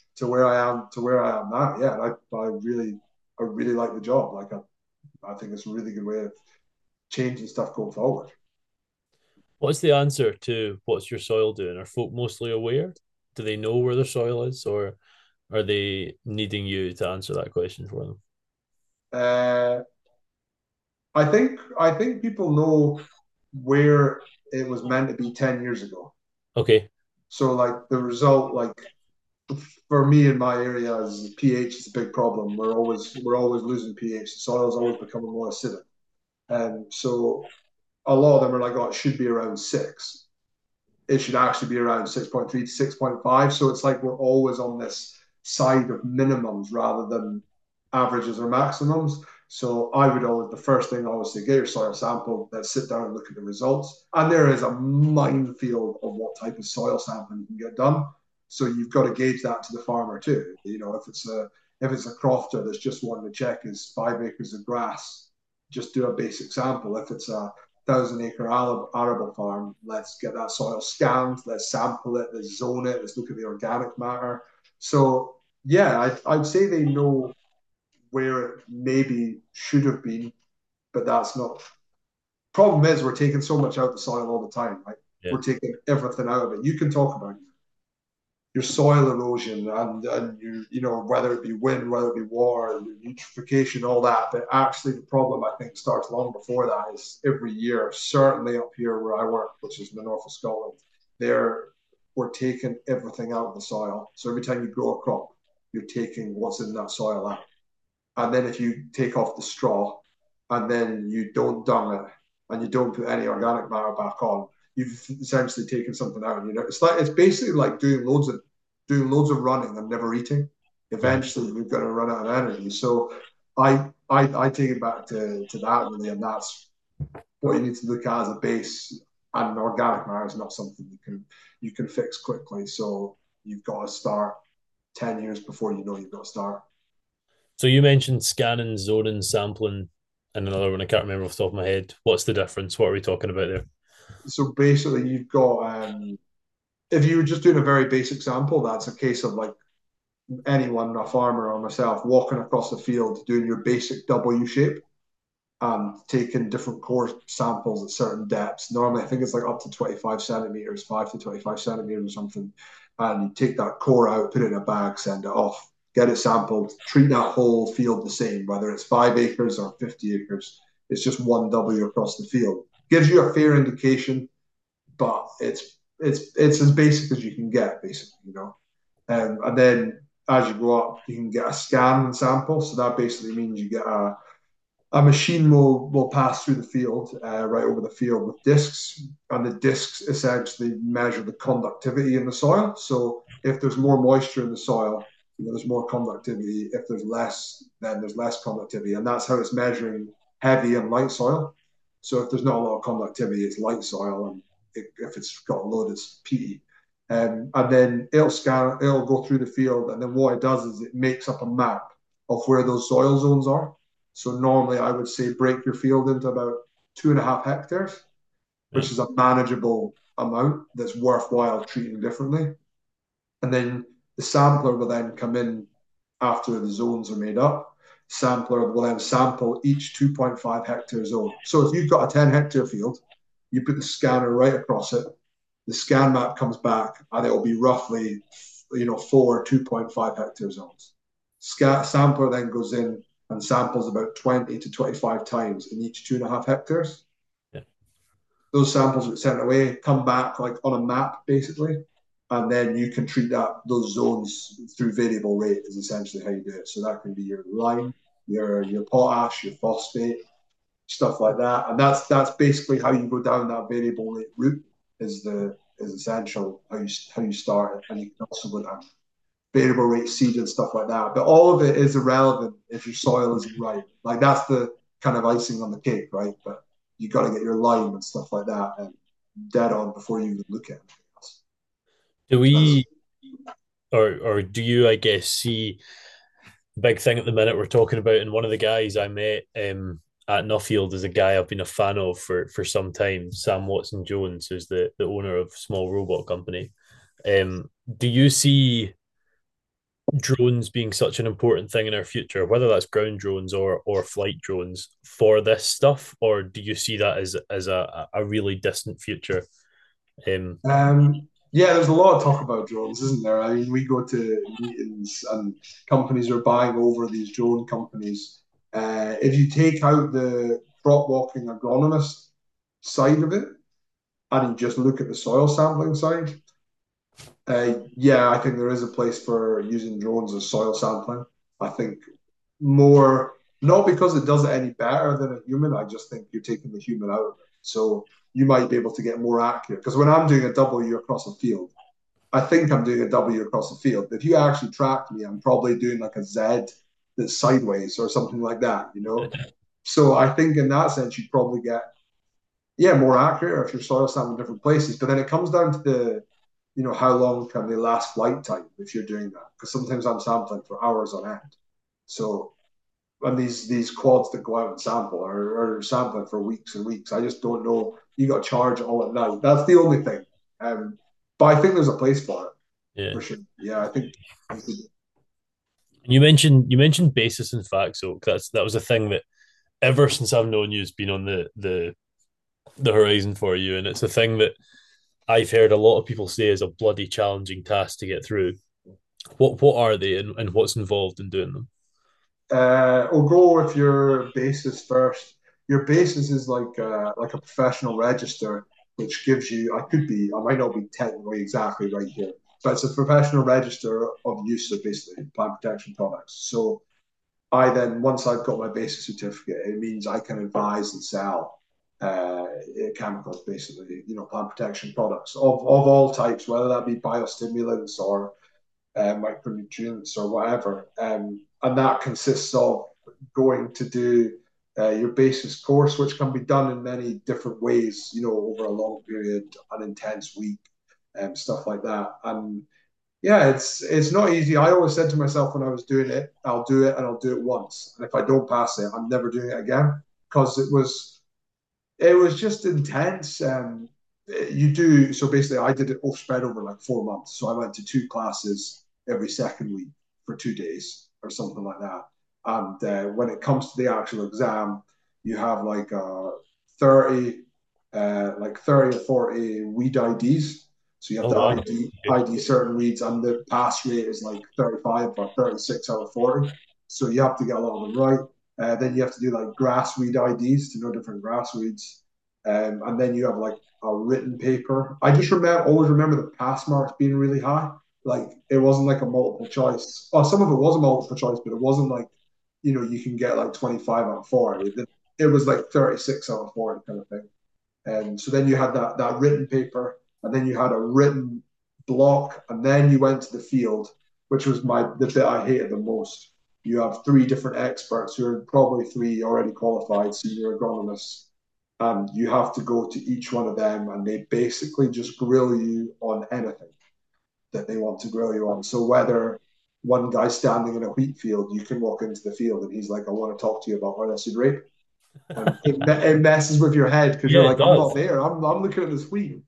to where I am now. Yeah, and I really like the job. Like I think it's a really good way of changing stuff going forward. What's the answer to what's your soil doing? Are folk mostly aware? Do they know where their soil is, or are they needing you to answer that question for them? Uh, I think people know where it was meant to be 10 years ago. Okay. So like the result, like for me in my area, is pH is a big problem. We're always losing pH. The soil is always becoming more acidic, and so a lot of them are like, oh, it should be around 6. It should actually be around 6.3 to 6.5. So it's like we're always on this side of minimums rather than averages or maximums. So I would always, the first thing I always say, get your soil sample, let's sit down and look at the results. And there is a minefield of what type of soil sampling you can get done. So you've got to gauge that to the farmer too. If it's a crofter that's just wanting to check is 5 acres of grass, just do a basic sample. If it's a 1,000 acre arable farm. Let's get that soil scanned. Let's sample it. Let's zone it. Let's look at the organic matter. So yeah, I'd say they know where it maybe should have been, but that's not. Problem is, we're taking so much out of the soil all the time, right? Yeah. We're taking everything out of it. You can talk about your soil erosion and whether it be wind, whether it be water, eutrophication, all that. But actually, the problem I think starts long before that. Is every year, certainly up here where I work, which is in the north of Scotland, there we're taking everything out of the soil. So every time you grow a crop, you're taking what's in that soil out. And then if you take off the straw and then you don't dung it and you don't put any organic matter back on, you've essentially taken something out. It's basically like doing loads of running and never eating. Mhm. Eventually, you're going to run out of energy. So I take it back to that really, and that's what you need to look at as a base. And organic matter is not something you can fix quickly. So you've got to start 10 years before you know you've got to start. So you mentioned scanning, zoning, sampling, and another one I can't remember off the top of my head. What's the difference? What are we talking about there? So basically, you've got if you were just doing a very basic sample, that's a case of like anyone, a farmer or myself, walking across the field doing your basic W shape and taking different core samples at certain depths. Normally, I think it's like up to 25 centimeters, 5 to 25 centimeters or something. And you take that core out, put it in a bag, send it off, get it sampled, treat that whole field the same, whether it's 5 acres or 50 acres. It's just one W across the field. Gives you a fair indication, but it's as basic as you can get, basically. And then as you go up, you can get a scan sample. So that basically means you get a machine will pass through the field, right over the field with discs, and the discs essentially measure the conductivity in the soil. So if there's more moisture in the soil, there's more conductivity. If there's less, then there's less conductivity, and that's how it's measuring heavy and light soil. So if there's not a lot of conductivity, it's light soil, and if it's got a load, it's peaty. And then it'll go through the field, and then what it does is it makes up a map of where those soil zones are. So normally I would say break your field into about 2.5 hectares, Yeah. which is a manageable amount that's worthwhile treating differently. And then the sampler will then come in after the zones are made up. Sampler will then sample each 2.5 hectare zone. So if you've got a 10 hectare field, you put the scanner right across it, the scan map comes back, and it will be roughly, four 2.5 hectare zones. Sampler then goes in and samples about 20 to 25 times in each 2.5 hectares. Yeah. Those samples get sent away, come back like on a map, basically. and then you can treat those zones through variable rate is essentially how you do it. So that can be your lime, your potash, your phosphate, stuff like that. And that's basically how you go down that variable rate route is essential how you start it. And you can also go down variable rate seed and stuff like that. But all of it is irrelevant if your soil isn't right. Like that's the kind of icing on the cake, right? But you got to get your lime and stuff like that and dead on before you even look at anything else. Do That's we, or do you, I guess, see big thing at the minute we're talking about? And one of the guys I met at Nuffield is a guy I've been a fan of for some time, Sam Watson Jones, who's the owner of Small Robot Company. Do you see drones being such an important thing in our future, whether that's ground drones or flight drones for this stuff, or do you see that as a really distant future? Um, Yeah, there's a lot of talk about drones, isn't there? I mean, we go to meetings and companies are buying over these drone companies. If you take out the crop walking agronomist side of it and you just look at the soil sampling side, yeah, I think there is a place for using drones as soil sampling. I think more, not because it does it any better than a human, I just think you're taking the human out of it. So you might be able to get more accurate. Because when I'm doing a W across a field, I think I'm doing a W across the field. If you actually track me, I'm probably doing like a Z that's sideways or something like that, you know? So I think in that sense, you'd probably get, yeah, more accurate if your soil sample in different places. But then it comes down to how long can they last flight time if you're doing that? Because sometimes I'm sampling for hours on end. So and these quads that go out and sample are sampling for weeks and weeks. I just don't know. You got to charge all at night. That's the only thing. But I think there's a place for it yeah. for sure. Yeah, I think. You mentioned basis and facts, so that was a thing that ever since I've known you has been on the horizon for you, and it's a thing that I've heard a lot of people say is a bloody challenging task to get through. What are they, and what's involved in doing them? We'll go with your basis first. Your basis is like a professional register, which gives you. I might not be technically exactly right here, but it's a professional register of use of basically plant protection products. So I then, once I've got my basic certificate, it means I can advise and sell chemicals, basically, plant protection products of all types, whether that be biostimulants or micronutrients or whatever. And that consists of going to do your basis course, which can be done in many different ways, over a long period, an intense week, stuff like that. And yeah, it's not easy. I always said to myself when I was doing it, I'll do it and I'll do it once. And if I don't pass it, I'm never doing it again because it was just intense. You do so basically. I did it all spread over like 4 months. So I went to two classes every second week for 2 days or something like that. And when it comes to the actual exam, you have like 30, 30 or 40 weed IDs. So you have Oh to wow. ID certain weeds, and the pass rate is like 35 or 36 out of 40. So you have to get a lot of them right. Then you have to do like grass weed IDs to know different grass weeds. And then you have like a written paper. I just always remember the pass marks being really high. Like it wasn't like a multiple choice. Or some of it was a multiple choice, but it wasn't like, you can get like 25 out of 40. It was like 36 out of 40 kind of thing. And so then you had that written paper, and then you had a written block, and then you went to the field, which was the bit I hated the most. You have three different experts who are probably three already qualified senior agronomists, and you have to go to each one of them, and they basically just grill you on anything that they want to grill you on. So whether one guy's standing in a wheat field, you can walk into the field, and he's like, "I want to talk to you about illicit rape." And it messes with your head because you're Yeah, it like, I'm not does. there. I'm looking at this wheel.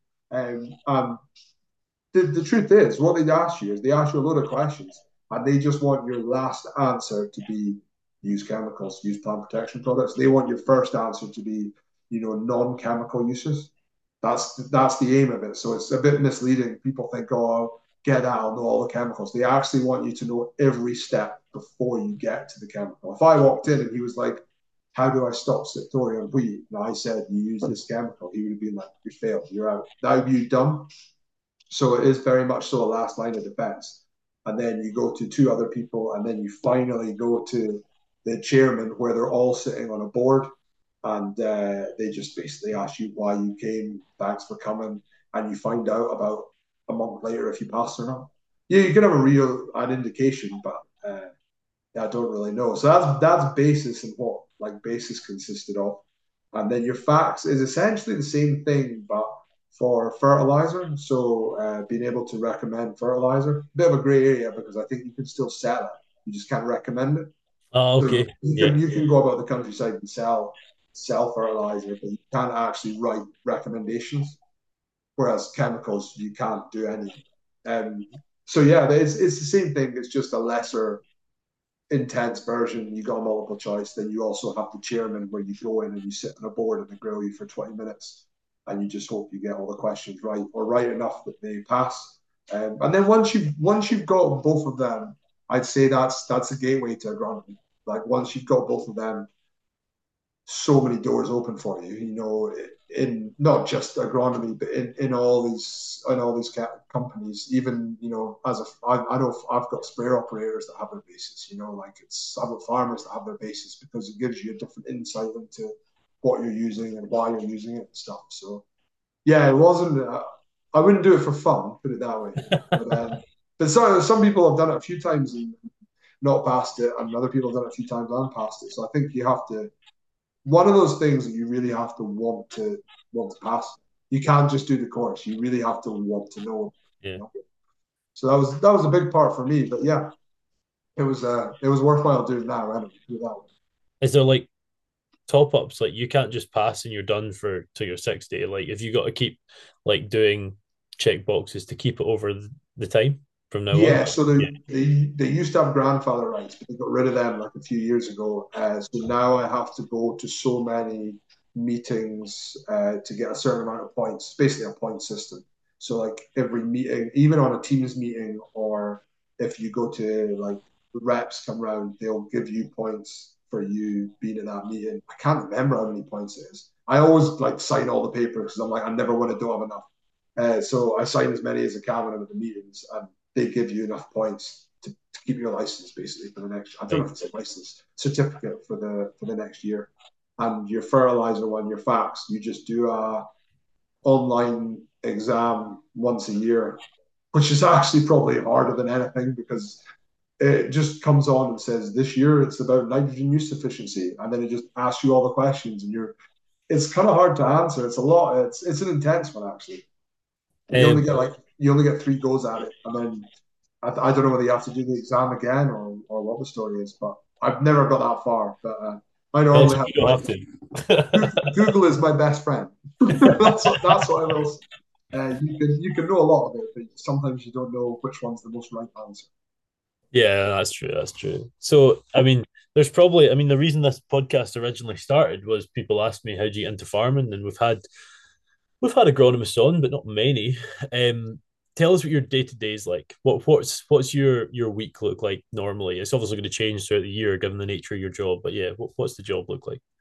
The truth is, what they ask you is they ask you a load of questions, and they just want your last answer to be use chemicals, use plant protection products. They want your first answer to be, non-chemical uses. That's the aim of it. So it's a bit misleading. People think, oh, I'll get that, I'll know all the chemicals. They actually want you to know every step before you get to the chemical. If I walked in and he was like, how do I stop Septoria wheat? And I said, you use this chemical. He would have been like, you failed, you're out. That would be dumb. So it is very much so a last line of defense. And then you go to two other people, and then you finally go to the chairman, where they're all sitting on a board, and they just basically ask you why you came, thanks for coming, and you find out about a month later if you pass or not. Yeah, you can have an indication, but I don't really know. So that's basis and what like basis consisted of. And then your facts is essentially the same thing, but for fertilizer. So being able to recommend fertilizer, bit of a gray area because I think you can still sell it. You just can't recommend it. Oh, So okay. Yeah. you can go about the countryside and sell fertilizer, but you can't actually write recommendations. Whereas chemicals, you can't do any. Um, so yeah, it's the same thing. It's just a lesser intense version. You got a multiple choice. Then you also have the chairman, where you go in and you sit on a board and they grill you for 20 minutes, and you just hope you get all the questions right, or right enough that they pass. And then once you've got both of them, I'd say that's a gateway to agronomy. Like once you've got both of them, so many doors open for you. You know, in not just agronomy, but in all these companies. Even as I know I've got sprayer operators that have their bases. Like I've got farmers that have their bases because it gives you a different insight into what you're using and why you're using it and stuff. So yeah, it wasn't. I wouldn't do it for fun, put it that way. But some people have done it a few times and not passed it, and other people have done it a few times and passed it. So I think you have to one of those things that you really have to want to pass. You can't just do the course. You really have to want to know. Yeah. So that was a big part for me. But yeah, it was worthwhile doing that. Anyway, do that. Is there like top ups? Like you can't just pass and you're done for till your 60. Like if you got to keep like doing check boxes to keep it over the time from now on. Yeah, so Yeah. they used to have grandfather rights, but they got rid of them like a few years ago. So now I have to go to so many meetings to get a certain amount of points. It's basically a point system. So like every meeting, even on a Teams meeting, or if you go to like reps come round, they'll give you points for you being in that meeting. I can't remember how many points it is. I always like sign all the papers because I'm like I never want to do have enough. So I sign as many as I can when I'm at the meetings, and they give you enough points to keep your license basically for the next. I don't know Right. if it's a license certificate for the next year. And your fertilizer one, your facts, you just do a online exam once a year, which is actually probably harder than anything because it just comes on and says this year it's about nitrogen use efficiency, and then it just asks you all the questions, and it's kind of hard to answer. It's a lot. It's an intense one actually. And Um, you only get three goes at it, and then I don't know whether you have to do the exam again or what the story is, but I've never got that far. But I also, normally have you don't like have to. Google is my best friend. that's what I will say. You can know a lot of it, but sometimes you don't know which one's the most right answer. Yeah, that's true. That's true. So, I mean, there's probably, I mean, the reason this podcast originally started was people asked me how do you get into farming, and we've had agronomists on, but not many. Um, Tell us what your day to day is like. What's your week look like normally? It's obviously going to change throughout the year given the nature of your job, but yeah, what's the job look like?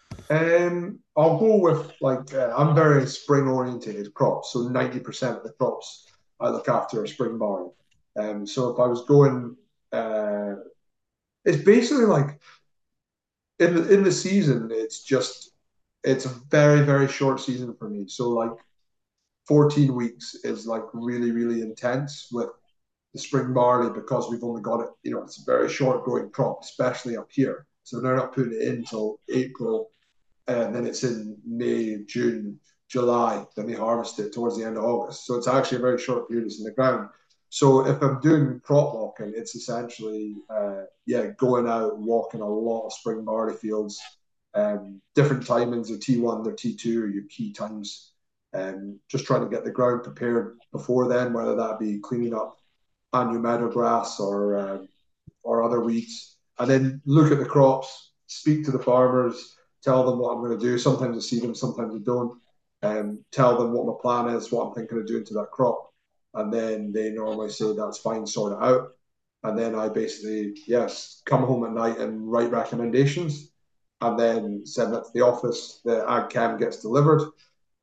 I'll go with like I'm very spring orientated crops, so 90% of the crops I look after are spring barley. So if I was going, uh, it's basically like in the season, it's a very very short season for me. So like 14 weeks is like really really intense with the spring barley because we've only got it. It's a very short growing crop, especially up here. So they're not putting it in until April, and then it's in May, June, July. Then they harvest it towards the end of August. So it's actually a very short period it's in the ground. So if I'm doing crop walking, it's essentially yeah, going out walking a lot of spring barley fields, different timings, their T1, their T2, or your key times. Just trying to get the ground prepared before then, whether that be cleaning up annual meadow grass or other weeds, and then look at the crops, speak to the farmers, tell them what I'm going to do. Sometimes I see them, sometimes I don't. Tell them what my plan is, what I'm thinking of doing to that crop, and then they normally say that's fine, sort it out. And then I basically, yes, come home at night and write recommendations, and then send that to the office. The ag chem gets delivered,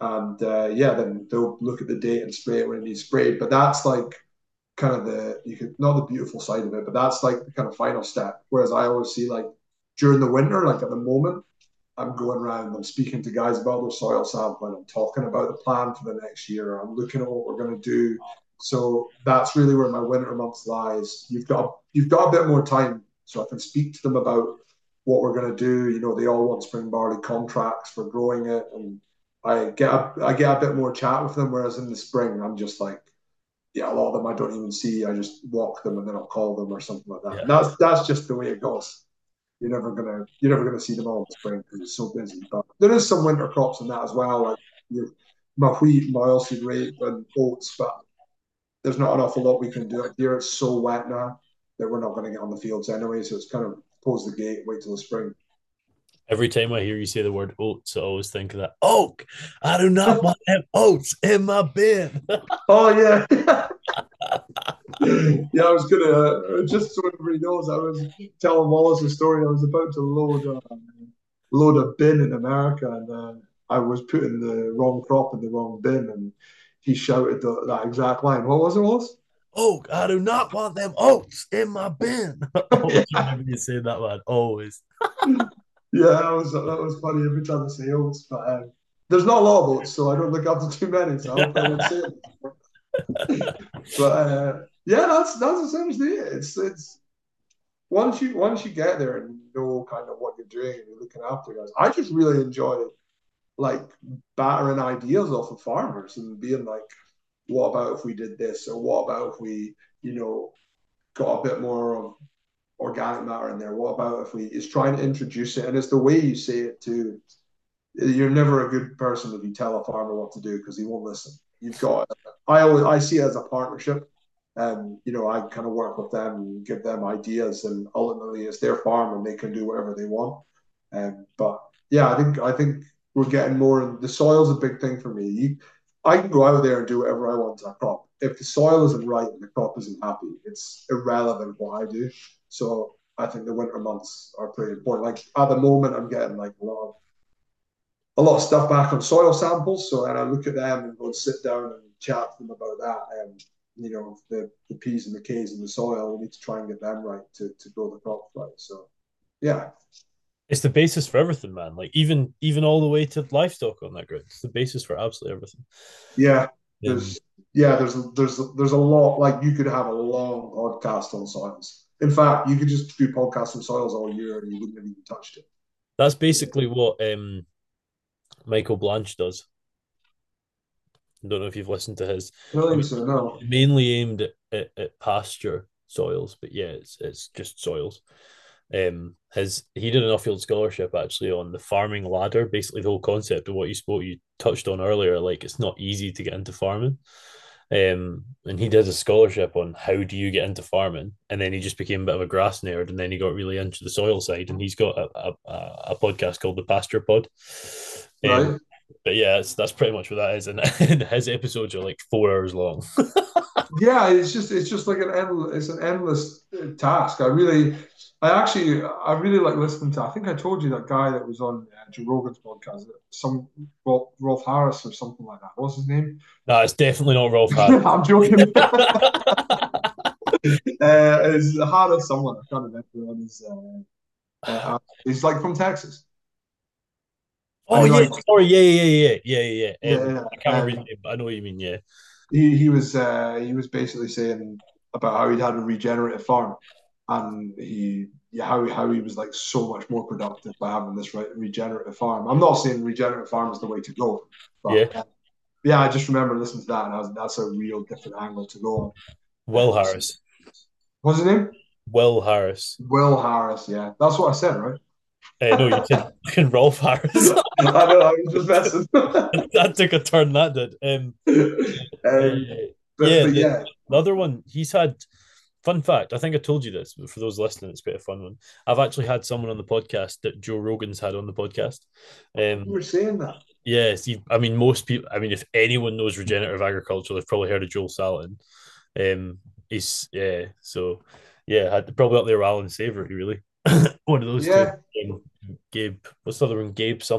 and yeah, then they'll look at the date and spray it when it needs sprayed. But that's like kind of you could not the beautiful side of it, but that's like the kind of final step. Whereas I always see like during the winter, like at the moment, I'm going around, I'm speaking to guys about their soil sampling, I'm talking about the plan for the next year, I'm looking at what we're going to do. So that's really where my winter months lies. You've got a bit more time, so I can speak to them about what we're going to do. You know, they all want spring barley contracts for growing it, and I get a bit more chat with them. Whereas in the spring, I'm just like, yeah, a lot of them I don't even see. I just walk them and then I'll call them or something like that. And Yeah. that's just the way it goes. You're never gonna see them all in the spring because it's so busy. But there is some winter crops in that as well, like your, my wheat, my oilseed rape, and oats. But there's not an awful lot we can do up here. It's so wet now that we're not going to get on the fields anyway. So it's kind of close the gate, wait till the spring. Every time I hear you say the word oats, I always think of that. Oak, I do not want them oats in my bin. Oh yeah, yeah. I was gonna just so everybody knows, I was telling Wallace a story. I was about to load a bin in America, and I was putting the wrong crop in the wrong bin, and he shouted that exact line. What was it, Wallace? Oak, I do not want them oats in my bin. Always Yeah, remember you saying that, man. Always. yeah, that was funny every time I say oats, but there's not a lot of oats, so I don't look after too many, so I hope I won't say it. But yeah, that's essentially it. It's once you get there and you know kind of what you're doing and you're looking after guys. I just really enjoy like battering ideas off of farmers and being like, what about if we did this, or what about if we, got a bit more of organic matter in there? What about if we is trying to introduce it, and it's the way you say it too. You're never a good person if you tell a farmer what to do because he won't listen. You've got. I see it as a partnership, and I kind of work with them and give them ideas, and ultimately it's their farm and they can do whatever they want. But yeah, I think we're getting more. The soil's a big thing for me. I can go out there and do whatever I want to a crop. If the soil isn't right and the crop isn't happy, it's irrelevant what I do. So I think the winter months are pretty important. Like at the moment, I'm getting like a lot of stuff back on soil samples. So and I look at them and go and sit down and chat to them about that. And the P's and the K's in the soil, we need to try and get them right to grow the crop right. So yeah, It's the basis for everything, man. Like even all the way to livestock on that grid. It's the basis for absolutely everything. yeah. Um, There's yeah, there's a lot. Like you could have a long podcast on soils. In fact, you could just do podcasts on soils all year and you wouldn't have even touched it. that's basically what Michael Blanche does. I don't know if you've listened to his. I don't I think mean, so. No. mainly aimed at pasture soils, but yeah, it's just soils. He did an off-field scholarship actually on the farming ladder, basically the whole concept of what you touched on earlier. Like it's not easy to get into farming. And he did a scholarship on how do you get into farming, and then he just became a bit of a grass nerd, and then he got really into the soil side, and he's got a podcast called the Pasture Pod. Um, Right. but yeah, that's pretty much what that is, and his episodes are like 4 hours long. Yeah, it's just like an endless task. I really like listening to. I think I told you that guy that was on Joe Rogan's podcast, some Rolf Harris or something like that. What's his name? No, it's definitely not Rolf Harris. I'm joking. It's Harris someone. I can't remember on his. He's like from Texas. Oh yeah, Anyway, sorry, yeah. yeah, yeah. I can't remember his name, but I know what you mean. Yeah, He was basically saying about how he'd had a regenerative farm, and how he was like so much more productive by having this regenerative farm. I'm not saying regenerative farm is the way to go, yeah. but yeah, I just remember listening to that, and that's a real different angle to go on. Will Harris. What's his name? Will Harris. Will Harris. Yeah, that's what I said, right? No, you said fucking Rolf Harris. I know. I was just messing. That took a turn. That did. um, but Yeah, but yeah, the other one he's had. Fun fact, I think I told you this, but for those listening, it's quite a fun one. I've actually had someone on the podcast that Joe Rogan's had on the podcast. you Um, were saying that. yes, I mean, most people, I mean, if anyone knows regenerative agriculture, they've probably heard of Joel Salatin. Yeah, so yeah, had probably up there with Alan Savory, really. One of those two. Yeah, Um, Gabe, what's the other one? Gabe something.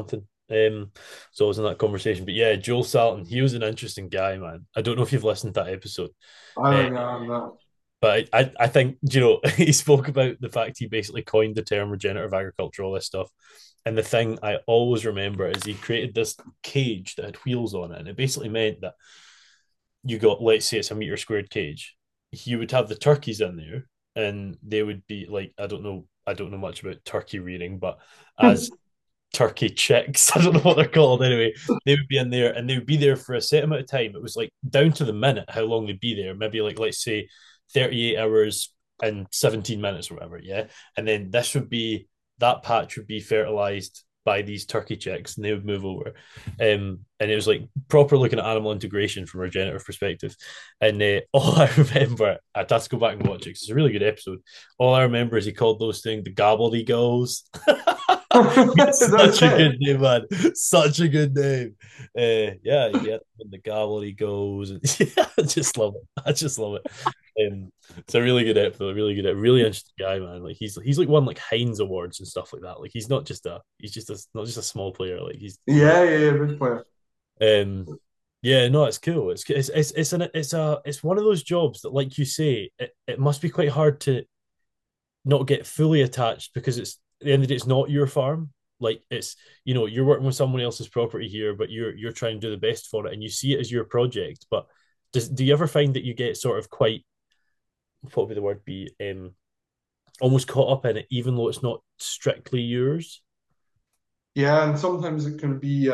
So I was in that conversation. But yeah, Joel Salton, he was an interesting guy, man. I don't know if you've listened to that episode. I Uh, think I'm not. but I think, he spoke about the fact he basically coined the term regenerative agriculture, all this stuff. And the thing I always remember is he created this cage that had wheels on it. And it basically meant that you got, let's say it's a meter squared cage, you would have the turkeys in there and they would be like, I don't know much about turkey rearing, but as turkey chicks, I don't know what they're called anyway, they would be in there and they would be there for a set amount of time. It was like down to the minute how long they'd be there, maybe like, let's say 38 hours and 17 minutes or whatever. Yeah. And then that patch would be fertilized by these turkey chicks and they would move over. And it was like proper looking at animal integration from a regenerative perspective. And all I remember, I'd have to go back and watch it because it's a really good episode. All I remember is he called those things the gobbledygos. Is that his Such a name? good name, man. Such a good name. Yeah, yeah, and the gobbledygos. And yeah, I just love it. I just love it. It's a really good episode, really interesting guy, man. Like he's like won like Heinz awards and stuff like that. Like he's just a not just a small player. Like Yeah, yeah, yeah, big player. um yeah, no, it's cool. It's one of those jobs that, like you say, it must be quite hard to not get fully attached because it's at the end of the day, it's not your farm. Like it's you're working with someone else's property here, but you're trying to do the best for it, and you see it as your project. But do you ever find that you get sort of quite, what would the word be, almost caught up in it, even though it's not strictly yours? Yeah, and sometimes it can be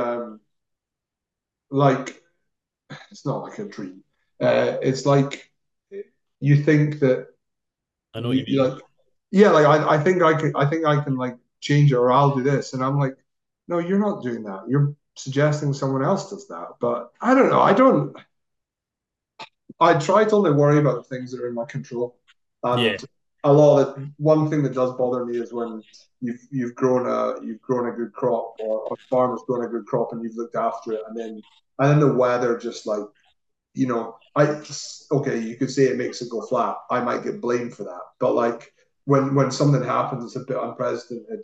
like it's not like a dream. It's like you think that I know what you you mean. like, yeah, like I think I can like change it or I'll do this, and I'm like, no, you're not doing that. You're suggesting someone else does that. But I don't know. I don't. I try to only worry about the things that are in my control. Yeah, And a lot of it, one thing that does bother me is when you've grown a good crop or a farmer's grown a good crop and you've looked after it and then the weather just like I okay, you could say it makes it go flat. I might get blamed for that. But like when something happens it's a bit unprecedented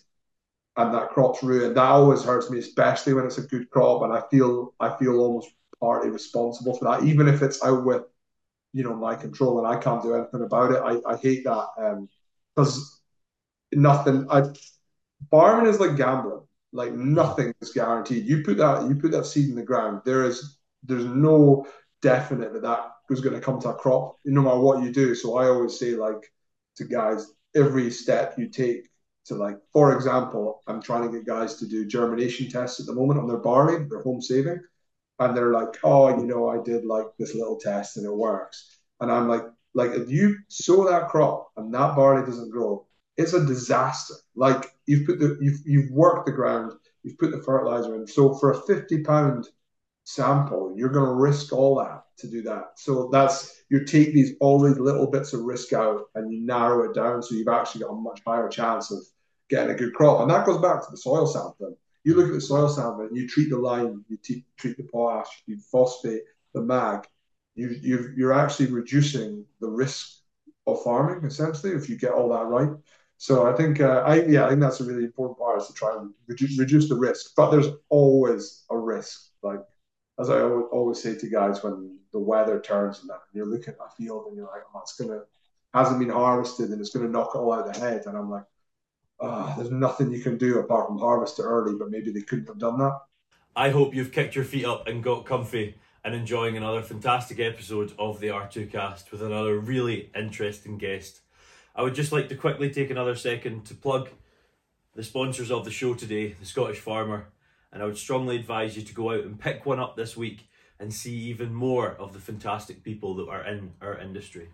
and that crop's ruined, that always hurts me, especially when it's a good crop and I feel almost partly responsible for that, even if it's out with my control and I can't do anything about it. I hate that because nothing. Farming is like gambling. Like nothing is guaranteed. You put that seed in the ground. There's no definite that was going to come to a crop, no matter what you do. So I always say like to guys, every step you take to like, for example, I'm trying to get guys to do germination tests at the moment on their barley, their home saving, and they're like, oh, I did like this little test and it works. And I'm like if you sow that crop and that barley doesn't grow, it's a disaster. Like you've worked the ground, you've put the fertilizer in. So for a £50 sample, you're going to risk all that to do that. So that's you take all these little bits of risk out and you narrow it down, so you've actually got a much higher chance of getting a good crop. And that goes back to the soil sampling. You look at the soil sampling, you treat the lime, treat the potash, you phosphate the mag. You're actually reducing the risk of farming essentially if you get all that right. So I think I think that's a really important part is to try and reduce the risk. But there's always a risk. Like as I always say to guys when the weather turns and that, and you're looking at a field and you're like, oh, it's gonna hasn't been harvested and it's gonna knock it all out of the head, and I'm like, oh, there's nothing you can do apart from harvest it early, but maybe they couldn't have done that. I hope you've kicked your feet up and got comfy and enjoying another fantastic episode of the R2 cast with another really interesting guest. I would just like to quickly take another second to plug the sponsors of the show today, the Scottish Farmer, and I would strongly advise you to go out and pick one up this week and see even more of the fantastic people that are in our industry.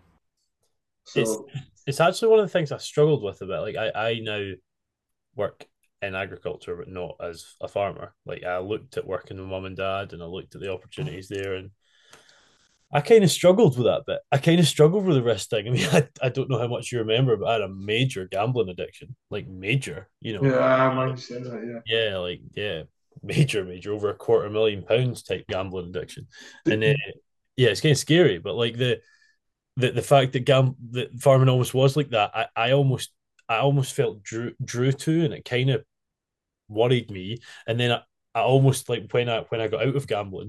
It's So it's actually one of the things I struggled with a bit. Like I now work in agriculture, but not as a farmer. Like I looked at working with mum and dad, and I looked at the opportunities there, and I kind of struggled with that bit. I kind of struggled with the risk thing. I mean, I don't know how much you remember, but I had a major gambling addiction, like major. yeah, I'm like saying that, Yeah, like yeah, major, over £250,000 type gambling addiction, and yeah. yeah, it's kind of scary. But like the fact that that farming almost was like that, I almost felt drew to, and it kind of worried me. And then I almost like when I got out of gambling,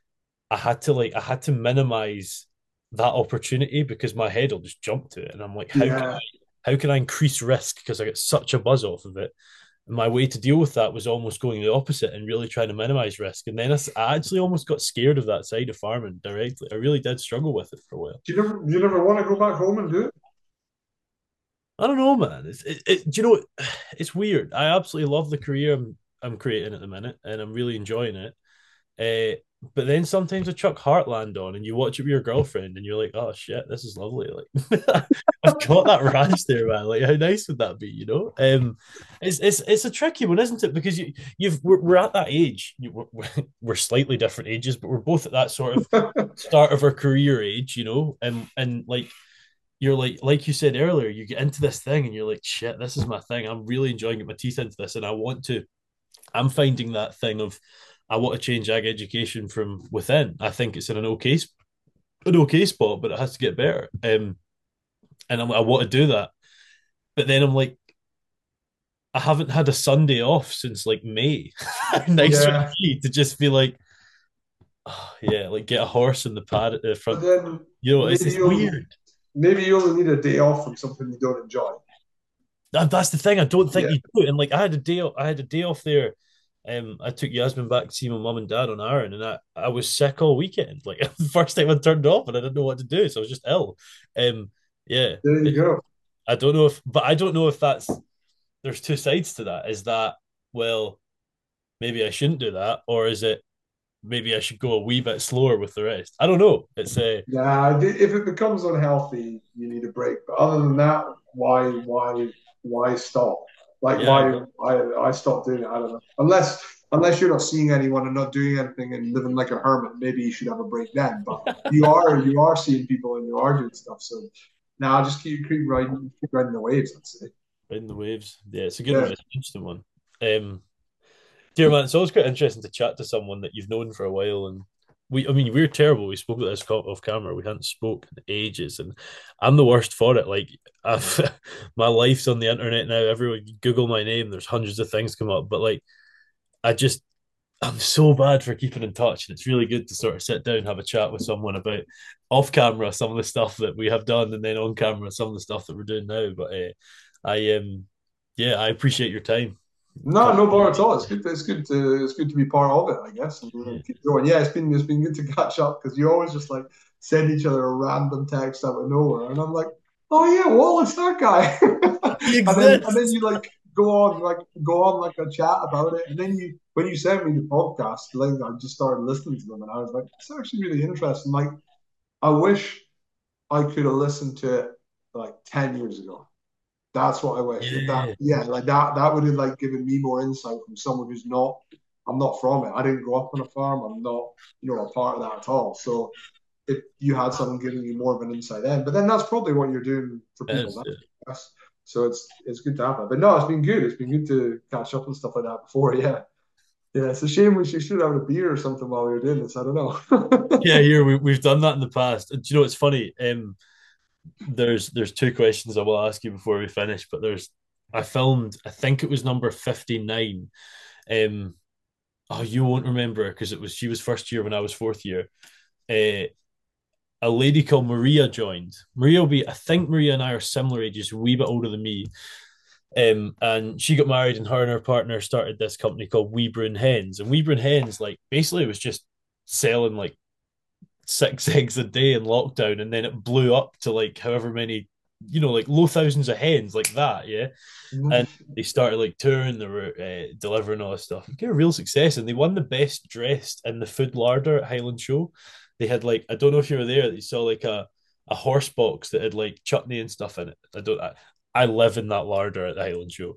I had to minimize that opportunity because my head will just jump to it, and I'm like, Yeah. how can I increase risk because I get such a buzz off of it? And my way to deal with that was almost going the opposite and really trying to minimize risk. And then I actually almost got scared of that side of farming directly. I really did struggle with it for a while. Do you never want to go back home and do it? I don't know, man. Do you know what? It's weird. I absolutely love the career I'm creating at the minute, and I'm really enjoying it. But then sometimes I chuck Heartland on, and you watch it with your girlfriend, and you're like, "Oh shit, this is lovely." Like, I've got that ranch there, man. Like, how nice would that be? You know? It's a tricky one, isn't it? Because we're at that age. We're slightly different ages, but we're both at that sort of start of our career age, you know, and like you're like you said earlier, you get into this thing and you're like, shit, this is my thing. I'm really enjoying getting my teeth into this, and I want to. I'm finding that thing of I want to change ag education from within. I think it's in an okay spot, but it has to get better. And I want to do that. But then I'm like, I haven't had a Sunday off since like May. How nice would it Yeah. be to just be like, oh, yeah, like get a horse in the pad at the But front. then You know, maybe it's you'll weird. maybe you only need a day off from something you don't enjoy. That's the thing. I don't think Yeah. you do. And like I had a day off there. I took Yasmin back to see my mum and dad on Aaron, and I was sick all weekend. Like the first time I turned off, and I didn't know what to do, so I was just ill. Um, yeah, There you go. I don't know but I don't know if that's there's two sides to that. Is that well, maybe I shouldn't do that, or is it maybe I should go a wee bit slower with the rest? I don't know. It's a Yeah, if it becomes unhealthy, you need a break. But other than that, why stop? Like yeah, why stop doing it? I don't know. Unless you're not seeing anyone and not doing anything and living like a hermit, maybe you should have a break then. But you are seeing people and you are doing stuff. So now just keep riding the waves, I'd say. in the waves. Yeah, it's a good one. Yeah. It's an interesting one. Dear man, it's always quite interesting to chat to someone that you've known for a while. And I mean, we're terrible. We spoke about this off camera. We hadn't spoken in ages, and I'm the worst for it. Like, my life's on the internet now. Everyone Google my name. There's hundreds of things come up, but like, I just I'm so bad for keeping in touch, and it's really good to sort of sit down and have a chat with someone about off camera some of the stuff that we have done, and then on camera some of the stuff that we're doing now. But I yeah, I appreciate your time. No, no bar at all. It's good to be part of it, I guess, and Yeah. keep going. Yeah, it's been good to catch up because you always just like send each other a random text out of nowhere, and I'm like, oh yeah, Wallace, that guy, He and then exists. you like go on like a chat about it, and then you when you sent me the podcast, like I just started listening to them, and I was like, it's actually really interesting. Like I wish I could have listened to it like 10 years ago. That's what I wish. If that, Yeah. yeah, like that would have like given me more insight from someone who's not. I'm not from it. I didn't grow up on a farm. I'm not, a part of that at all. So if you had someone giving you more of an insight then, but then that's probably what you're doing for It people is, now. yeah. Yes. So it's good to have that. But no, it's been good. It's been good to catch up and stuff like that before. Yeah. Yeah. It's a shame we should have a beer or something while we were doing this. I don't know. Yeah, here we've done that in the past. Do you know what's funny? There's two questions I will ask you before we finish, but I filmed, I think it was number 59. Um, oh, you won't remember because she was first year when I was fourth year. Uh, a lady called Maria joined. I think Maria and I are similar ages, a wee bit older than me. And she got married, and her partner started this company called Weebrun Hens. And Weebrun Hens, like, basically, it was just selling like six eggs a day in lockdown, and then it blew up to like however many, like low thousands of hens, like that. Yeah, and they started like touring, they were delivering all this stuff. Get a real success, and they won the best dressed in the food larder at Highland Show. They had like I don't know if you were there. They saw like a horse box that had like chutney and stuff in it. I live in that larder at the Highland Show.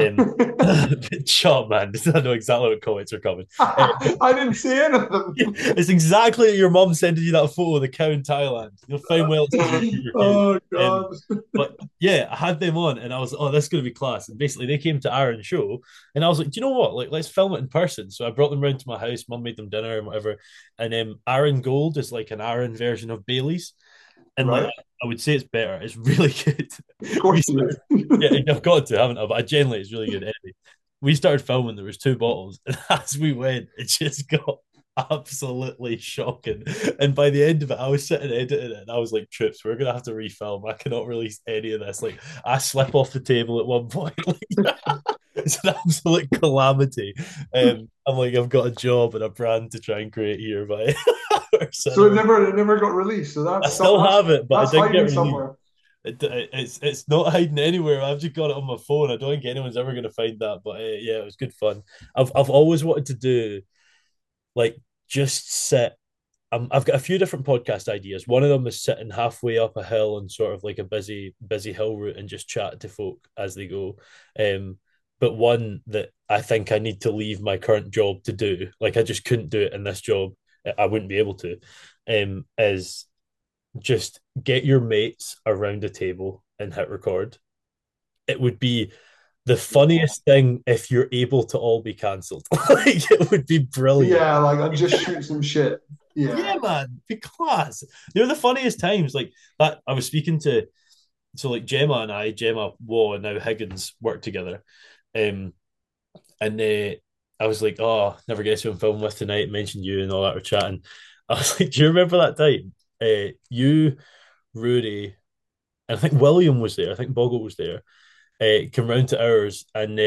Shut up, man. I know exactly what comments are coming. I didn't see any of them. It's exactly your mom sending you that photo of the cow in Thailand. You'll find well it's going to be good review. Oh God. But yeah, I had them on, and I was, oh, this is going to be class. And basically, they came to Aaron's show, and I was like, do you know what? Like, let's film it in person. So I brought them round to my house. Mum made them dinner and whatever. And Aaron Gold is like an Aaron version of Bailey's, and like Right? I would say it's better. It's really good. Of We course it started, is. yeah, I've got to, haven't I? But I genuinely, it's really good. Anyway, we started filming. There was two bottles, and as we went, it just got absolutely shocking. And by the end of it, I was sitting editing it, and I was like, "Trips, we're gonna have to refilm. I cannot release any of this." Like, I slip off the table at one point. Like, it's an absolute calamity. I'm like, I've got a job and a brand to try and create here by our So cinema. it never got released. So I still have it, but it that's didn't get hiding released. somewhere. It's not hiding anywhere. I've just got it on my phone. I don't think anyone's ever going to find that. But yeah, it was good fun. I've always wanted to do like just sit. I've got a few different podcast ideas. One of them is sitting halfway up a hill and sort of like a busy hill route and just chat to folk as they go. Um, but one that I think I need to leave my current job to do, like I just couldn't do it in this job. I wouldn't be able to. Is just get your mates around a table and hit record. It would be the Yeah. funniest thing if you're able to all be cancelled. Like it would be brilliant. Yeah, like I just shoot some shit. Yeah, Yeah. man, be class. They're the funniest times. Like that, I was speaking to like Gemma Waugh and now Higgins work together. Um, and I was like, oh, never guess who I'm filming with tonight. Mentioned you and all that. We're chatting. I was like, do you remember that time? You, Rudy, and I think William was there. I think Bogle was there. Came round to ours, and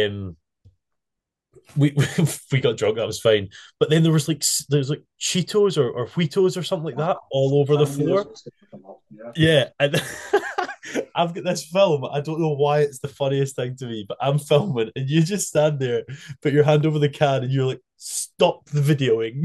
we we got drunk. That was fine. But then there was like Cheetos or Wheatos or something like that all over the I knew this floor. was gonna come up. Yeah. Yeah, and I've got this film. I don't know why it's the funniest thing to me, but I'm filming, and you just stand there, put your hand over the can, and you're like, "Stop the videoing."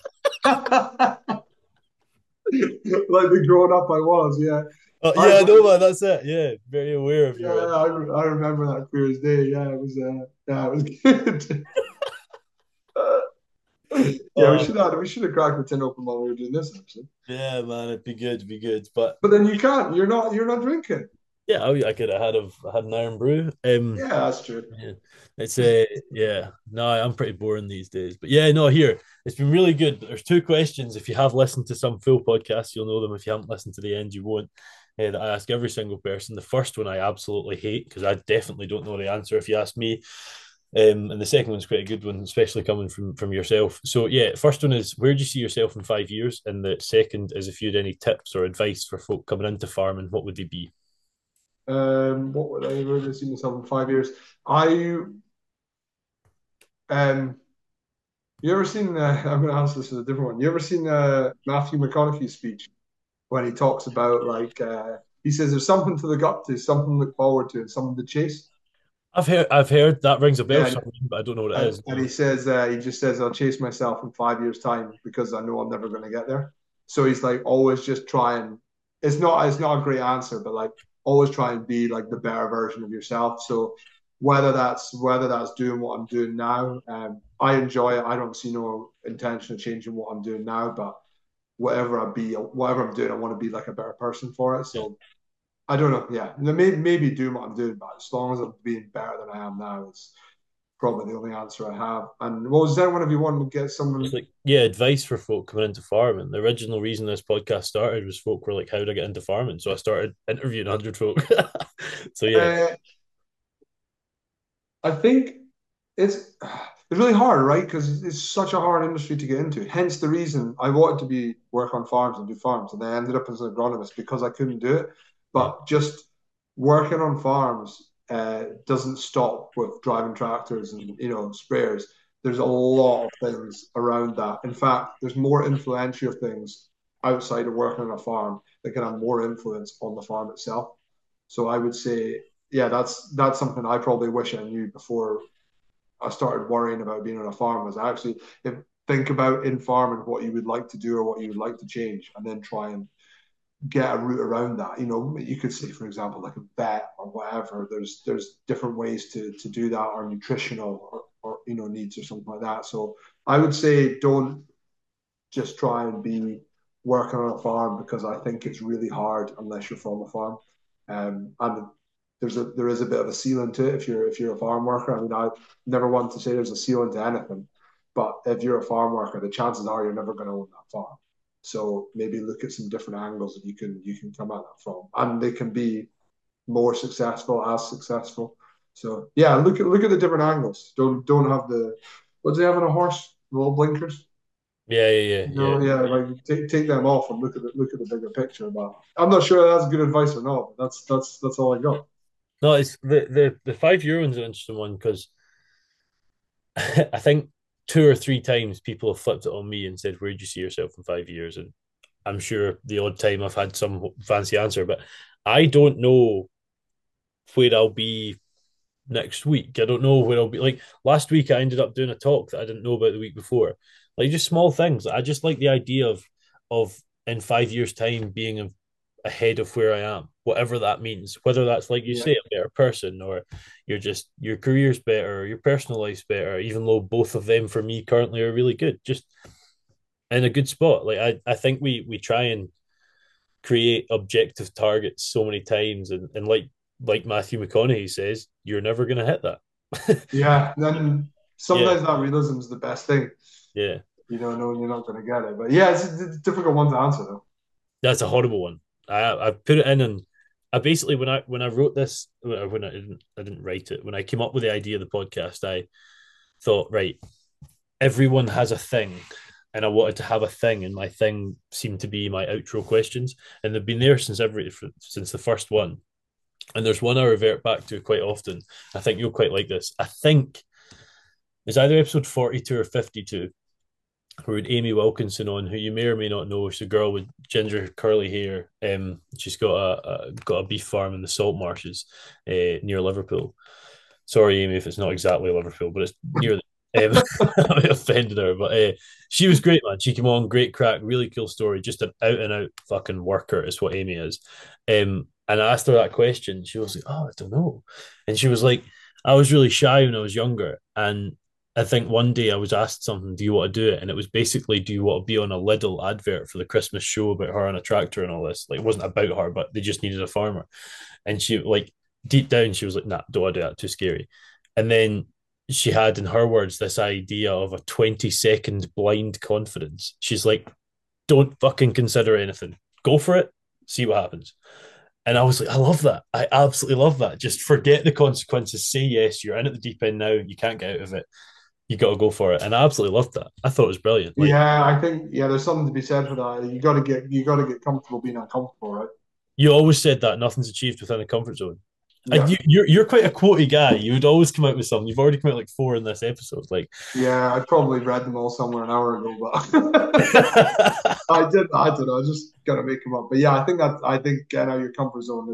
Like the grown up I was, yeah. Oh, I yeah, no, man, that's it. Yeah, very aware of yeah, your. I remember that clear as day. Yeah, it was good. Yeah, Oh, we should have cracked the tin open while we were doing this actually. yeah, man, it'd be good. But But then you can't. You're not drinking. yeah, I could have had an iron brew. Yeah, that's true. Yeah. It's yeah. No, I'm pretty boring these days. But yeah, no, here. It's been really good. But there's two questions. If you have listened to some full podcasts, you'll know them. If you haven't listened to the end, you won't. That I ask every single person. The first one I absolutely hate because I definitely don't know the answer if you ask me. And the second one's quite a good one, especially coming from yourself. So yeah, first one is where do you see yourself in 5 years? And the second is if you had any tips or advice for folk coming into farming, what would they be? What would I really see myself in 5 years? I um you ever seen I'm gonna answer this as a different one. You ever seen Matthew McConaughey's speech when he talks about he says there's something to look up to, something to look forward to, and something to chase. I've heard that rings a bell Yeah, for some reason, but I don't know what it is. and No. he just says I'll chase myself in 5 years' time because I know I'm never going to get there. So he's like always just trying. It's not a great answer, but like always try and be like the better version of yourself. So whether that's doing what I'm doing now, I enjoy it. I don't see no intention of changing what I'm doing now, but whatever I'm doing, I want to be like a better person for it. Yeah. So I don't know. Yeah, maybe doing what I'm doing, but as long as I'm being better than I am now, it's probably the only answer I have. And what was that one if you wanted to get Just someone? like, yeah, advice for folk coming into farming. The original reason this podcast started was folk were like, how do I get into farming? So I started interviewing 100 folk. So yeah, Uh, I think it's it's really hard, right? Because it's such a hard industry to get into. Hence the reason I wanted to be work on farms and do farms, and I ended up as an agronomist because I couldn't do it. yeah, But just working on farms doesn't stop with driving tractors and sprayers. There's a lot of things around that. In fact, there's more influential things outside of working on a farm that can have more influence on the farm itself. So I would say, yeah, that's something I probably wish I knew before I started worrying about being on a farm. Was actually think about in farming what you would like to do or what you would like to change, and then try and get a route around that. You could say, for example, like a vet or whatever. There's different ways to do that, or nutritional or needs or something like that. So I would say don't just try and be working on a farm because I think it's really hard unless you're from a farm. And there is a bit of a ceiling to it if you're a farm worker. I mean, I never want to say there's a ceiling to anything, but if you're a farm worker, the chances are you're never going to own that farm. So maybe look at some different angles that you can come at that from, and they can be more successful, as successful. So yeah, look at the different angles. Don't have the what do they have on a horse? The little blinkers. Yeah, yeah, yeah, yeah. No, yeah, like take them off and look at the bigger picture. But I'm not sure that's good advice or not. But that's all I got. No, it's the 5 year one's an interesting one because I think two or three times people have flipped it on me and said, "Where do you see yourself in 5 years?" And I'm sure the odd time I've had some fancy answer, but I don't know where I'll be next week. I don't know where I'll be. Like last week, I ended up doing a talk that I didn't know about the week before. Like just small things. I just like the idea of in 5 years' time being ahead of where I am, whatever that means. Whether that's like you Yeah, say, a better person, or you're just your career's better, or your personal life's better. Even though both of them for me currently are really good, just in a good spot. Like I think we try and create objective targets so many times, and like Matthew McConaughey says, you're never going to hit that. yeah. And then Yeah, sometimes that realism is the best thing. yeah, You don't know you're not going to get it. But yeah, it's a difficult one to answer though. that's a horrible one. I put it in, and I basically when I wrote this, when I didn't write it, when I came up with the idea of the podcast, I thought, right, everyone has a thing, and I wanted to have a thing, and my thing seemed to be my outro questions, and they've been there since the first one. And there's one I revert back to quite often. I think you'll quite like this. I think it's either episode 42 or 52, where we had Amy Wilkinson on, who you may or may not know. She's a girl with ginger curly hair. She's got a beef farm in the salt marshes near Liverpool. Sorry, Amy, if it's not exactly Liverpool, but it's near. I offended her, but she was great, man. She came on, great crack, really cool story. Just an out and out fucking worker is what Amy is. And I asked her that question. She was like, "Oh, I don't know," and she was like, "I was really shy when I was younger, and I think one day I was asked something, do you want to do it?" And it was basically, do you want to be on a Lidl advert for the Christmas show about her on a tractor and all this? Like, it wasn't about her, but they just needed a farmer. And she, like, deep down, she was like, nah, don't want to do that, too scary. And then she had, in her words, this idea of a 20-second blind confidence. She's like, don't fucking consider anything. Go for it, see what happens. And I was like, I love that. I absolutely love that. Just forget the consequences. Say yes. You're in at the deep end now. You can't get out of it. You got to go for it. And I absolutely loved that. I thought it was brilliant. Like Yeah, I think there's something to be said for that. You got to get comfortable being uncomfortable, right? you always said that nothing's achieved within a comfort zone. And Yeah, you're quite a quotey guy. You would always come out with something. You've already come out like four in this episode. Like, yeah. I probably read them all somewhere an hour ago, but yeah, I don't know. I just gotta make them up. But yeah, I think getting out of your comfort zone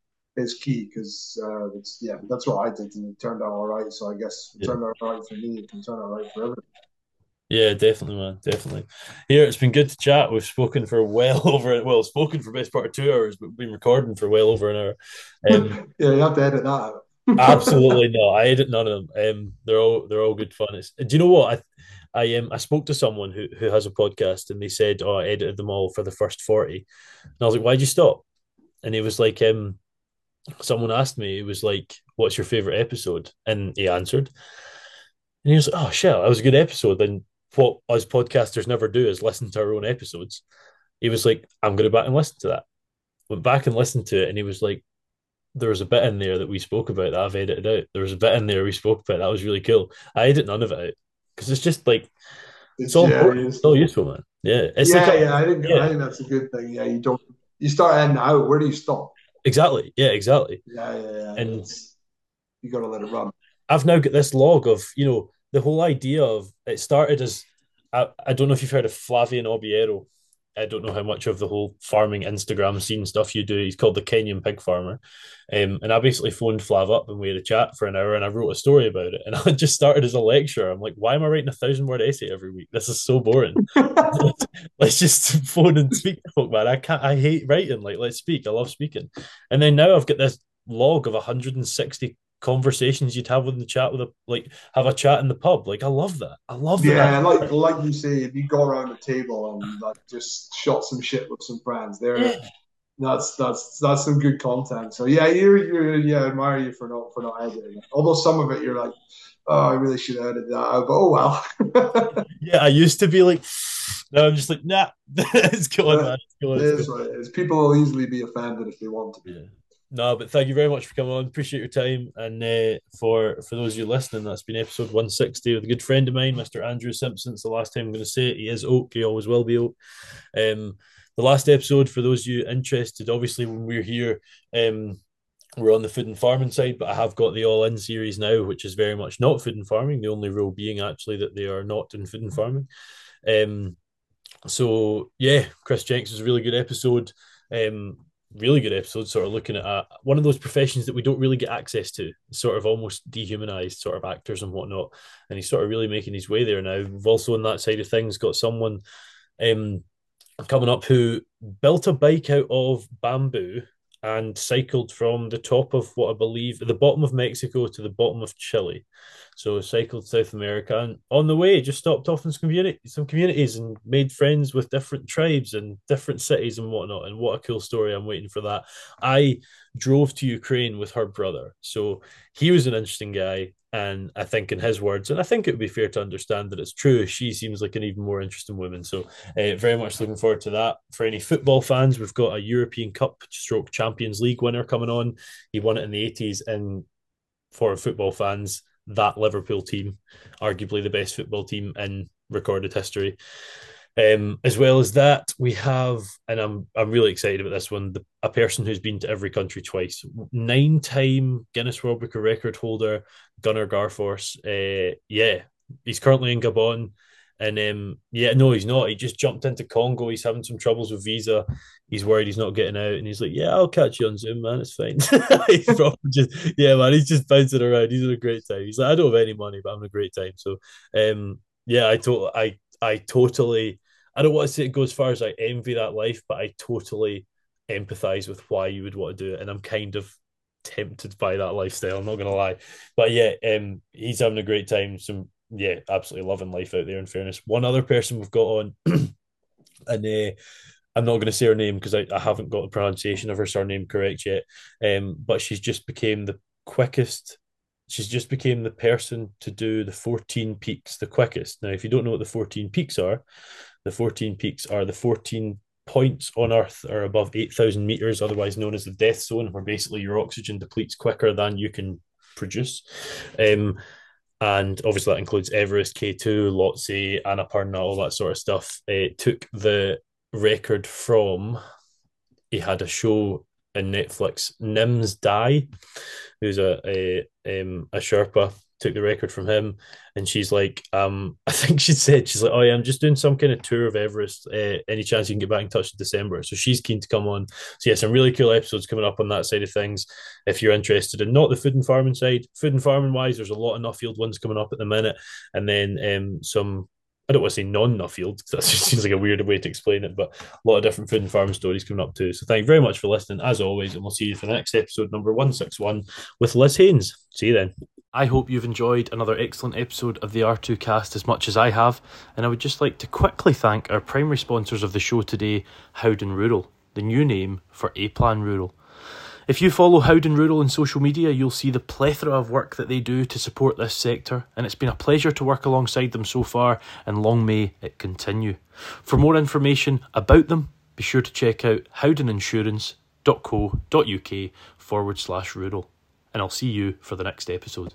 is key because it's yeah, that's what I did and it turned out all right. So I guess it turned out all right for me. It can turn out all right for everyone. yeah, definitely, man, definitely. Here, it's been good to chat. We've spoken for spoken for the best part of 2 hours, but we've been recording for well over an hour. Yeah, you have to edit that out. Absolutely not. I edit none of them. They're all good fun. Do you know what I spoke to someone who has a podcast, and they said, "Oh, I edited them all for the first 40." And I was like, "Why'd you stop?" And he was like, someone asked me, it was like, "What's your favorite episode?" And he answered, and he was like, "Oh shit, that was a good episode." And what us podcasters never do is listen to our own episodes. He was like, "I'm going to back and listen to that." Went back and listened to it, and he was like, there was a bit in there that we spoke about that I've edited out. There was a bit in there we spoke about that was really cool. I edit none of it out because it's just like it's It's all yeah, important. it It's is. all useful, man. Yeah, it's like Yeah, yeah. I yeah, think that's a good thing. Yeah, you start ending out. Where do you stop? exactly. Yeah, exactly. Yeah, yeah, yeah. And It's you got to let it run. I've now got this log of the whole idea of it started as I don't know if you've heard of Flavian Obiero. I don't know how much of the whole farming Instagram scene stuff you do. He's called the Kenyan pig farmer. And I basically phoned Flav up and we had a chat for an hour and I wrote a story about it. And I just started as a lecturer. I'm like, why am I writing 1,000 word essay every week? This is so boring. Let's just phone and speak to folk, man. I hate writing. Like, let's speak. I love speaking. And then now I've got this log of 160 conversations you'd have in the chat with have a chat in the pub. Like, I love that. I love that. Yeah, like you say, if you go around the table and like just shot some shit with some friends, there Yeah. that's some good content. So yeah, you yeah, I admire you for not editing it. Although some of it you're like, oh, I really should have edited that out, but oh well. Yeah, I used to be like, no, I'm just like, nah, it's going, man. It's going, it's It is going. what it is. People will easily be offended if they want to be. Yeah. No, but thank you very much for coming on. Appreciate your time. And for those of you listening, that's been episode 160 with a good friend of mine, Mr. Andrew Simpson. It's the last time I'm going to say it. He is Oak. He always will be Oak. The last episode, for those of you interested, obviously when we're here, we're on the food and farming side, but I have got the All In series now, which is very much not food and farming. The only rule being actually that they are not in food and farming. So yeah, Chris Jenks was a really good episode. Um, Really good episode, sort of looking at one of those professions that we don't really get access to, sort of almost dehumanized sort of actors and whatnot. And he's sort of really making his way there now. We've also on that side of things got someone um, coming up who built a bike out of bamboo and cycled from the top of what I believe the bottom of Mexico to the bottom of Chile. So cycled South America, and on the way just stopped off in some communities and made friends with different tribes and different cities and whatnot. And what a cool story! I'm waiting for that. I drove to Ukraine with her brother, so he was an interesting guy. And I think, in his words, and I think it would be fair to understand that it's true, she seems like an even more interesting woman. So, very much looking forward to that. For any football fans, we've got a European Cup stroke Champions League winner coming on. He won it in the 80s. And for football fans, that Liverpool team, arguably the best football team in recorded history. As well as that, we have, and I'm really excited about this one, a person who's been to every country twice, 9-time Guinness World Book of Record holder, Gunnar Garforce. Yeah, he's currently in Gabon. And yeah, no, he's not. He just jumped into Congo. He's having some troubles with visa. He's worried he's not getting out, and he's like, "Yeah, I'll catch you on Zoom, man. It's fine." He's probably just, yeah, man. He's just bouncing around. He's having a great time. He's like, "I don't have any money, but I'm having a great time." So, yeah, I totally. I don't want to say it go as far as I envy that life, but I totally empathize with why you would want to do it, and I'm kind of tempted by that lifestyle. I'm not gonna lie, but yeah, he's having a great time. Some yeah, absolutely loving life out there. In fairness, one other person we've got on, and I'm not going to say her name because I haven't got the pronunciation of her surname correct yet. But she's just became the quickest. She's just became the person to do the 14 peaks the quickest. Now, if you don't know what the 14 peaks are, the 14 peaks are the 14 points on Earth are above 8,000 meters, otherwise known as the death zone, where basically your oxygen depletes quicker than you can produce. And obviously that includes Everest, K2, Lhotse, Annapurna, all that sort of stuff. It took the record from, he had a show in Netflix, Nims Dai, who's a Sherpa, took the record from him. And she's like, I think she said, she's like, "Oh yeah, I'm just doing some kind of tour of Everest. Any chance you can get back in touch in December?" So she's keen to come on. So yeah, some really cool episodes coming up on that side of things. If you're interested in not the food and farming side, food and farming wise, there's a lot of Nuffield ones coming up at the minute, and then some. I don't want to say non-Nuffield because that just seems like a weird way to explain it, but a lot of different food and farming stories coming up too. So thank you very much for listening, as always, and we'll see you for the next episode, number 161, with Liz Haynes. See you then. I hope you've enjoyed another excellent episode of the R2 Cast as much as I have, and I would just like to quickly thank our primary sponsors of the show today, Howden Rural, the new name for A-Plan Rural. If you follow Howden Rural on social media, you'll see the plethora of work that they do to support this sector, and it's been a pleasure to work alongside them so far, and long may it continue. For more information about them, be sure to check out howdeninsurance.co.uk/rural, and I'll see you for the next episode.